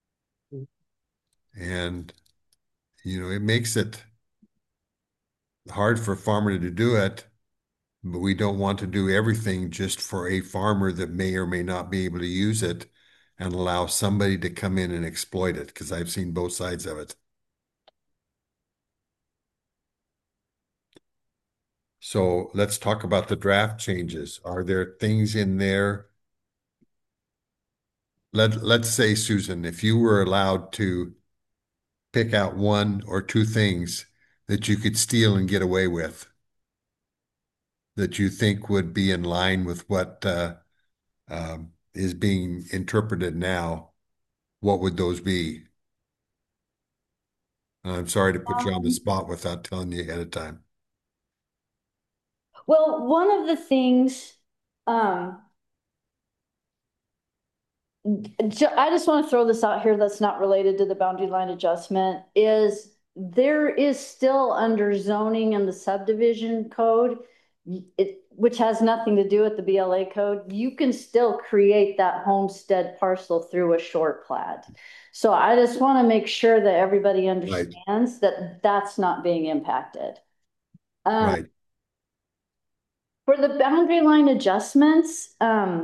And it makes it hard for a farmer to do it, but we don't want to do everything just for a farmer that may or may not be able to use it and allow somebody to come in and exploit it, because I've seen both sides of it. So let's talk about the draft changes. Are there things in there? Let's say, Susan, if you were allowed to pick out one or two things that you could steal and get away with, that you think would be in line with what is being interpreted now, what would those be? I'm sorry to put you on the spot without telling you ahead of time. Well, one of the things, um, I just want to throw this out here that's not related to the boundary line adjustment is there is still under zoning and the subdivision code, which has nothing to do with the BLA code. You can still create that homestead parcel through a short plat. So I just want to make sure that everybody understands that that's not being impacted. Right. For the boundary line adjustments,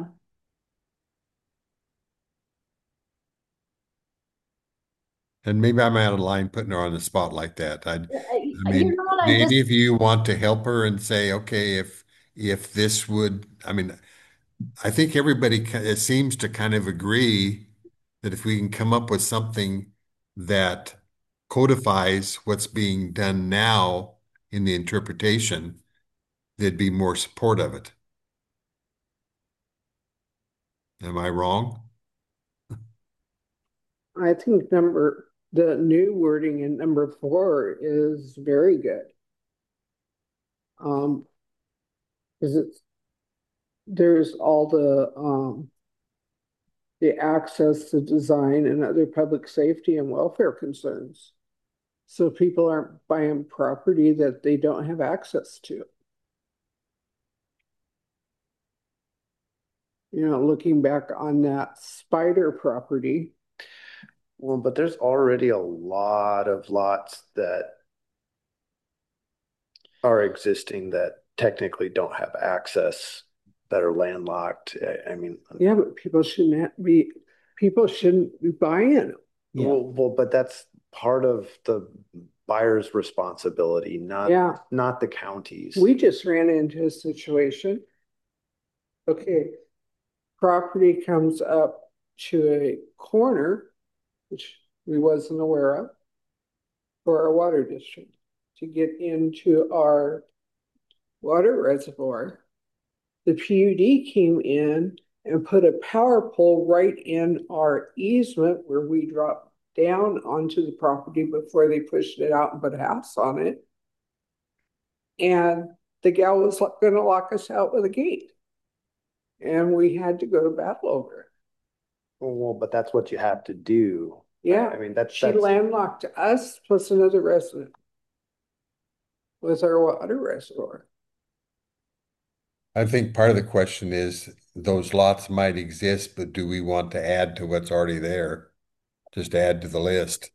And maybe I'm out of line putting her on the spot like that. I you mean, know what, do any of you want to help her and say, okay, if this would, I mean, I think everybody it seems to kind of agree that if we can come up with something that codifies what's being done now in the interpretation, there'd be more support of it. Am I wrong? I think the new wording in number 4 is very good. Because there's all the access to design and other public safety and welfare concerns. So people aren't buying property that they don't have access to. Looking back on that spider property. Well, but there's already a lot of lots that are existing that technically don't have access, that are landlocked. I mean, yeah, but people shouldn't be buying them. Yeah. well, but that's part of the buyer's responsibility, not the county's. We just ran into a situation. Okay, property comes up to a corner, which we wasn't aware of, for our water district to get into our water reservoir. The PUD came in and put a power pole right in our easement where we dropped down onto the property before they pushed it out and put a house on it. And the gal was going to lock us out with a gate. And we had to go to battle over it. Well, but that's what you have to do. Yeah. I mean, she landlocked us plus another resident with our water reservoir. I think part of the question is those lots might exist, but do we want to add to what's already there? Just add to the list.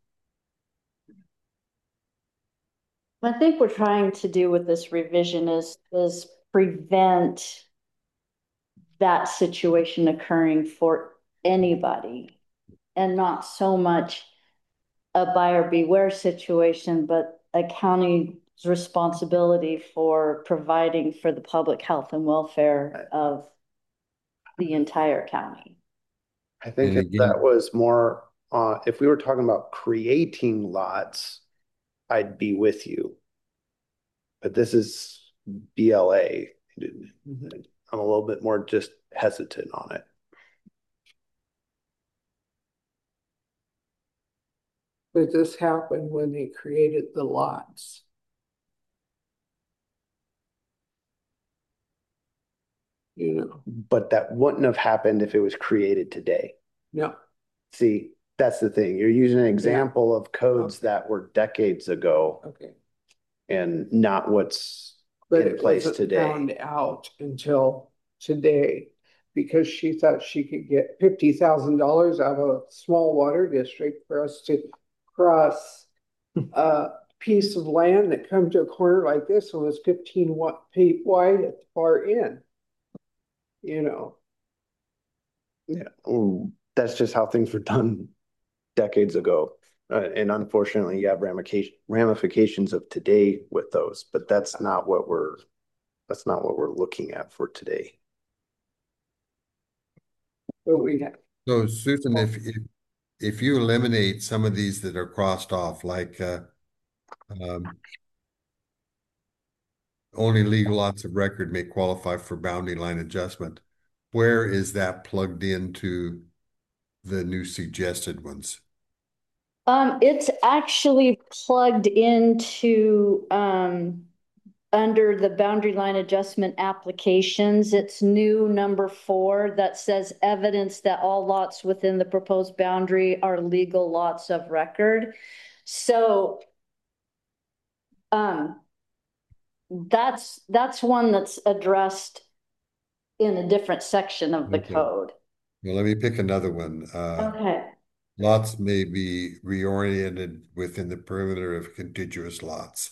I think we're trying to do with this revision is prevent that situation occurring for anybody, and not so much a buyer beware situation, but a county's responsibility for providing for the public health and welfare of the entire county. I think if that was more, if we were talking about creating lots, I'd be with you. But this is BLA. I'm a little bit more just hesitant on it. But this happened when they created the lots. But that wouldn't have happened if it was created today. No. See, that's the thing. You're using an example of codes that were decades ago. Okay. And not what's in place today. But it wasn't found out until today because she thought she could get $50,000 out of a small water district for us to cross a piece of land that come to a corner like this and was 15 feet wide at the far end. Yeah, that's just how things were done decades ago. And unfortunately, you have ramifications of today with those, but that's not what we're looking at for today. So Susan, if you eliminate some of these that are crossed off, like only legal lots of record may qualify for boundary line adjustment, where is that plugged into the new suggested ones? It's actually plugged into under the boundary line adjustment applications. It's new number 4 that says evidence that all lots within the proposed boundary are legal lots of record. So that's one that's addressed in a different section of the code. Well, let me pick another one. Okay. Lots may be reoriented within the perimeter of contiguous lots.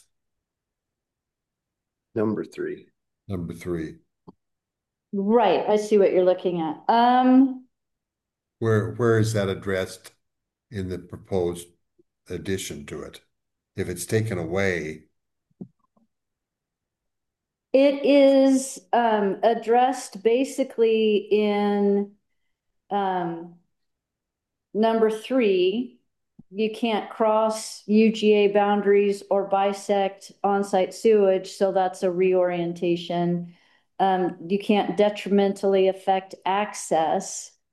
Number 3. Number 3. Right, I see what you're looking at. Where is that addressed in the proposed addition to it? If it's taken away. It is addressed basically in number 3. You can't cross UGA boundaries or bisect on-site sewage, so that's a reorientation. You can't detrimentally affect access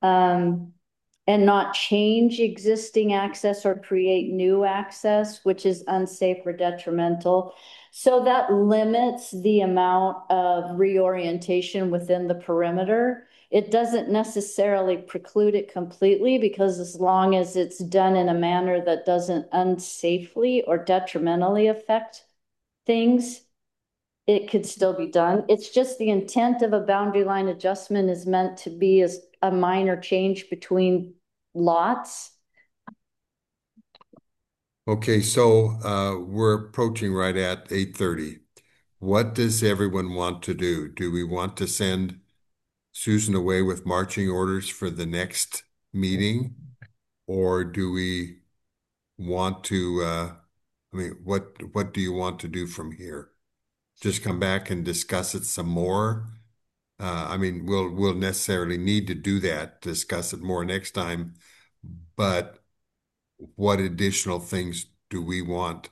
and not change existing access or create new access, which is unsafe or detrimental. So that limits the amount of reorientation within the perimeter. It doesn't necessarily preclude it completely, because as long as it's done in a manner that doesn't unsafely or detrimentally affect things, it could still be done. It's just the intent of a boundary line adjustment is meant to be as a minor change between lots. Okay, so we're approaching right at 8:30. What does everyone want to do? Do we want to send Susan away with marching orders for the next meeting? Or do we want to, I mean, what do you want to do from here? Just come back and discuss it some more? I mean, we'll necessarily need to do that, discuss it more next time, but what additional things do we want?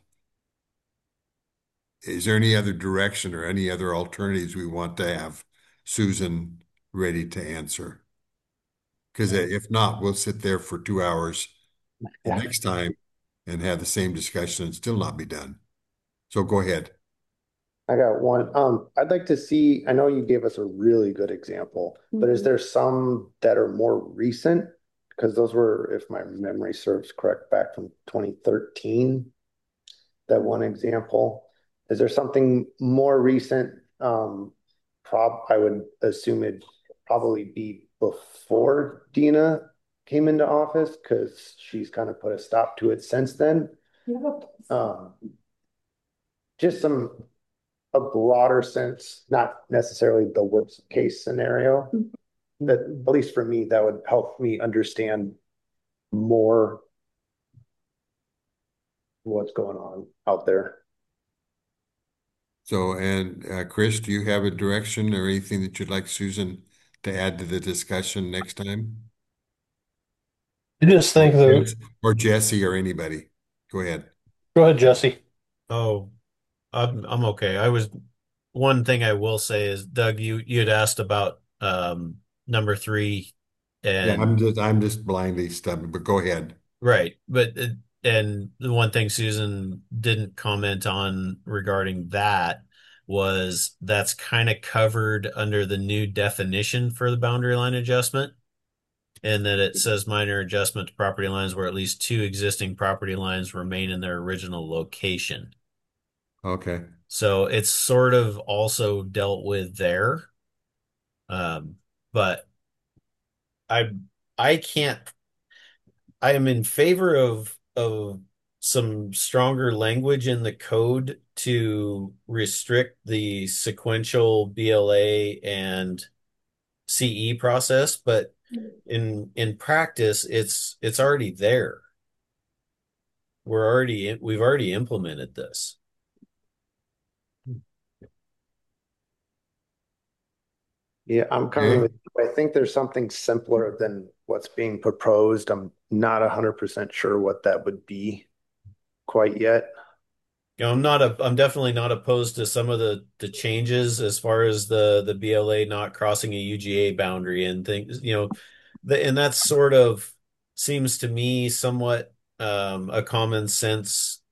Is there any other direction or any other alternatives we want to have Susan ready to answer? Because if not, we'll sit there for 2 hours the next time and have the same discussion and still not be done. So go ahead. I got one. I'd like to see, I know you gave us a really good example, but is there some that are more recent? Because those were, if my memory serves correct, back from 2013, that one example. Is there something more recent? I would assume it'd probably be before Dina came into office, because she's kind of put a stop to it since then. Um, just a broader sense, not necessarily the worst case scenario. That, at least for me, that would help me understand more what's going on out there. So, and Chris, do you have a direction or anything that you'd like Susan to add to the discussion next time? I just think that, Or Jesse or anybody? Go ahead. go ahead, Jesse. Oh, I'm okay. One thing I will say is, Doug, you had asked about number three, Yeah, and I'm just blindly stumped, but go ahead. right, but and the one thing Susan didn't comment on regarding that was that's kind of covered under the new definition for the boundary line adjustment, and that it says minor adjustment to property lines where at least two existing property lines remain in their original location. Okay. So it's sort of also dealt with there. Um, but I I can't I am in favor of some stronger language in the code to restrict the sequential BLA and CE process, but in practice it's already there. We've already implemented this. Yeah, I'm coming Okay. with, I think there's something simpler than what's being proposed. I'm not 100% sure what that would be quite yet. You know, I'm definitely not opposed to some of the changes as far as the BLA not crossing a UGA boundary and things, and that's sort of seems to me somewhat a common sense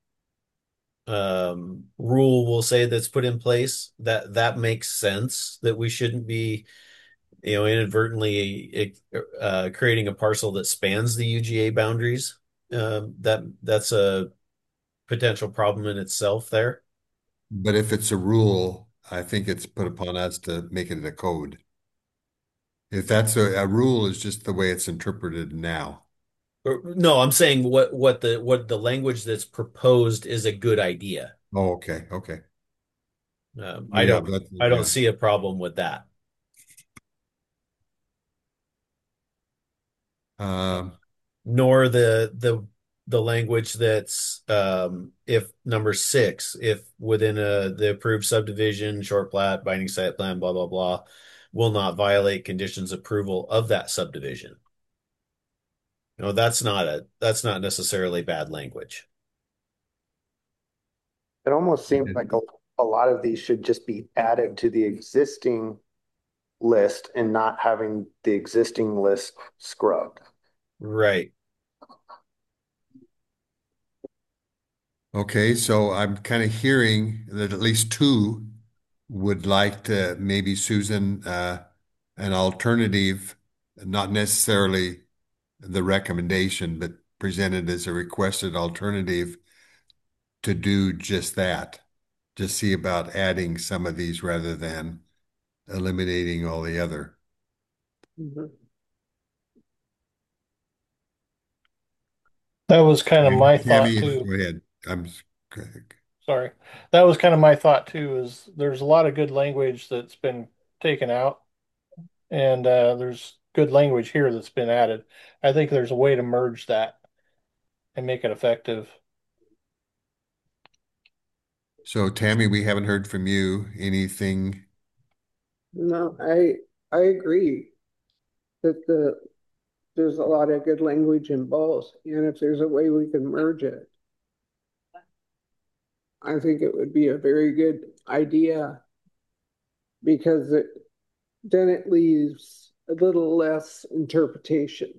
rule we'll say that's put in place that makes sense that we shouldn't be, inadvertently creating a parcel that spans the UGA boundaries. That's a potential problem in itself there. But if it's a rule, I think it's put upon us to make it a code. If that's a rule is just the way it's interpreted now. No, I'm saying what the language that's proposed is a good idea. Oh, okay. Okay. I Yeah, don't but I don't yeah. see a problem with that. Um, Nor the language that's if number six, if within the approved subdivision, short plat, binding site plan, blah blah blah, will not violate conditions approval of that subdivision. No, that's not necessarily bad language. It almost seems like a lot of these should just be added to the existing list and not having the existing list scrubbed. Right. Okay, so I'm kind of hearing that at least two would like to, maybe Susan, an alternative, not necessarily the recommendation, but presented as a requested alternative to do just that. Just see about adding some of these rather than eliminating all the other. That was kind of my thought Tammy, too. go ahead. Sorry. That was kind of my thought too, is there's a lot of good language that's been taken out, and there's good language here that's been added. I think there's a way to merge that and make it effective. So Tammy, we haven't heard from you. Anything? No, I agree that there's a lot of good language in both, and if there's a way we can merge it, I think it would be a very good idea because then it leaves a little less interpretation.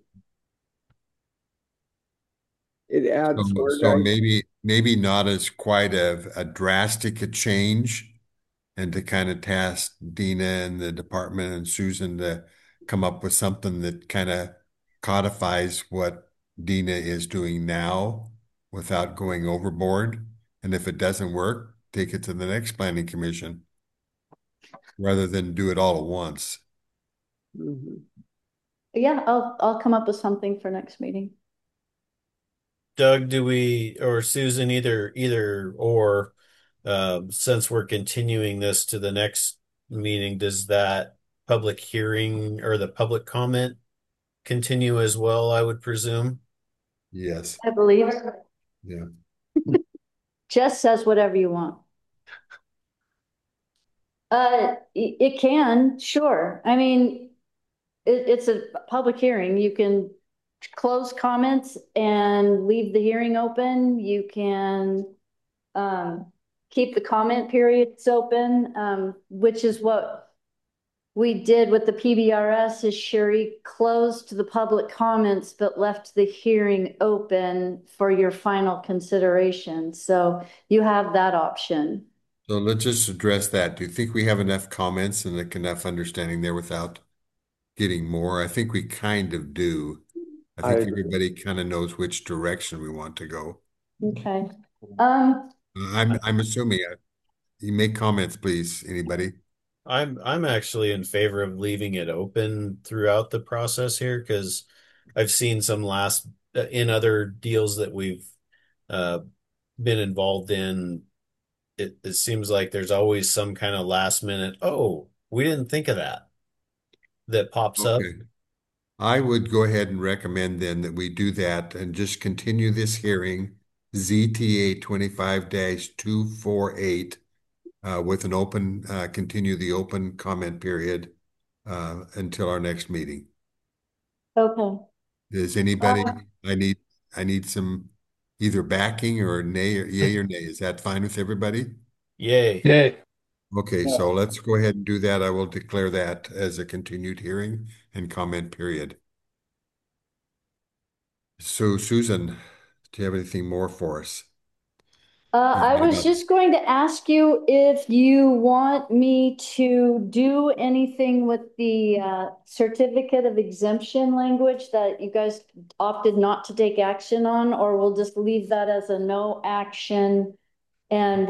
It adds So, more so guidance. maybe not as quite a drastic a change, and to kind of task Dina and the department and Susan to come up with something that kind of codifies what Dina is doing now without going overboard. And if it doesn't work, take it to the next planning commission rather than do it all at once. Mhm. Yeah, I'll come up with something for next meeting. Doug, do we or Susan, either or, since we're continuing this to the next meeting, does that public hearing or the public comment continue as well, I would presume? Yes. I believe. Yeah. Jess says whatever you want. It can, sure. I mean, it's a public hearing. You can close comments and leave the hearing open. You can keep the comment periods open, which is what we did with the PBRS. Is Sherry closed the public comments but left the hearing open for your final consideration. So you have that option. So let's just address that. Do you think we have enough comments and enough understanding there without getting more? I think we kind of do. I I think agree. everybody kind of knows which direction we want to go. Okay. Um, I'm assuming you make comments, please. Anybody? I'm actually in favor of leaving it open throughout the process here because I've seen some last in other deals that we've uh, been involved in. It seems like there's always some kind of last minute, oh, we didn't think of that pops up. Okay. I would go ahead and recommend then that we do that and just continue this hearing, ZTA 25-248, with an open, continue the open comment period until our next meeting. okay. Does anybody, I need some either backing or nay or yay or nay. Is that fine with everybody? Yay. Yay. Okay, so let's go ahead and do that. I will declare that as a continued hearing and comment period. So Susan, do you have anything more for us? I was just going to ask you if you want me to do anything with the certificate of exemption language that you guys opted not to take action on, or we'll just leave that as a no action. And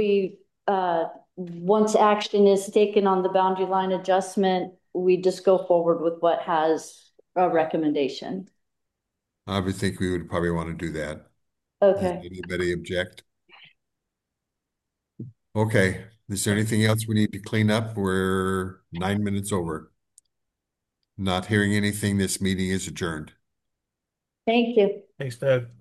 once action is taken on the boundary line adjustment, we just go forward with what has a recommendation. I would think we would probably want to do that. Does Okay. anybody object? Okay, is there anything else we need to clean up? We're 9 minutes over. Not hearing anything, this meeting is adjourned. Thank you. Thanks, Doug.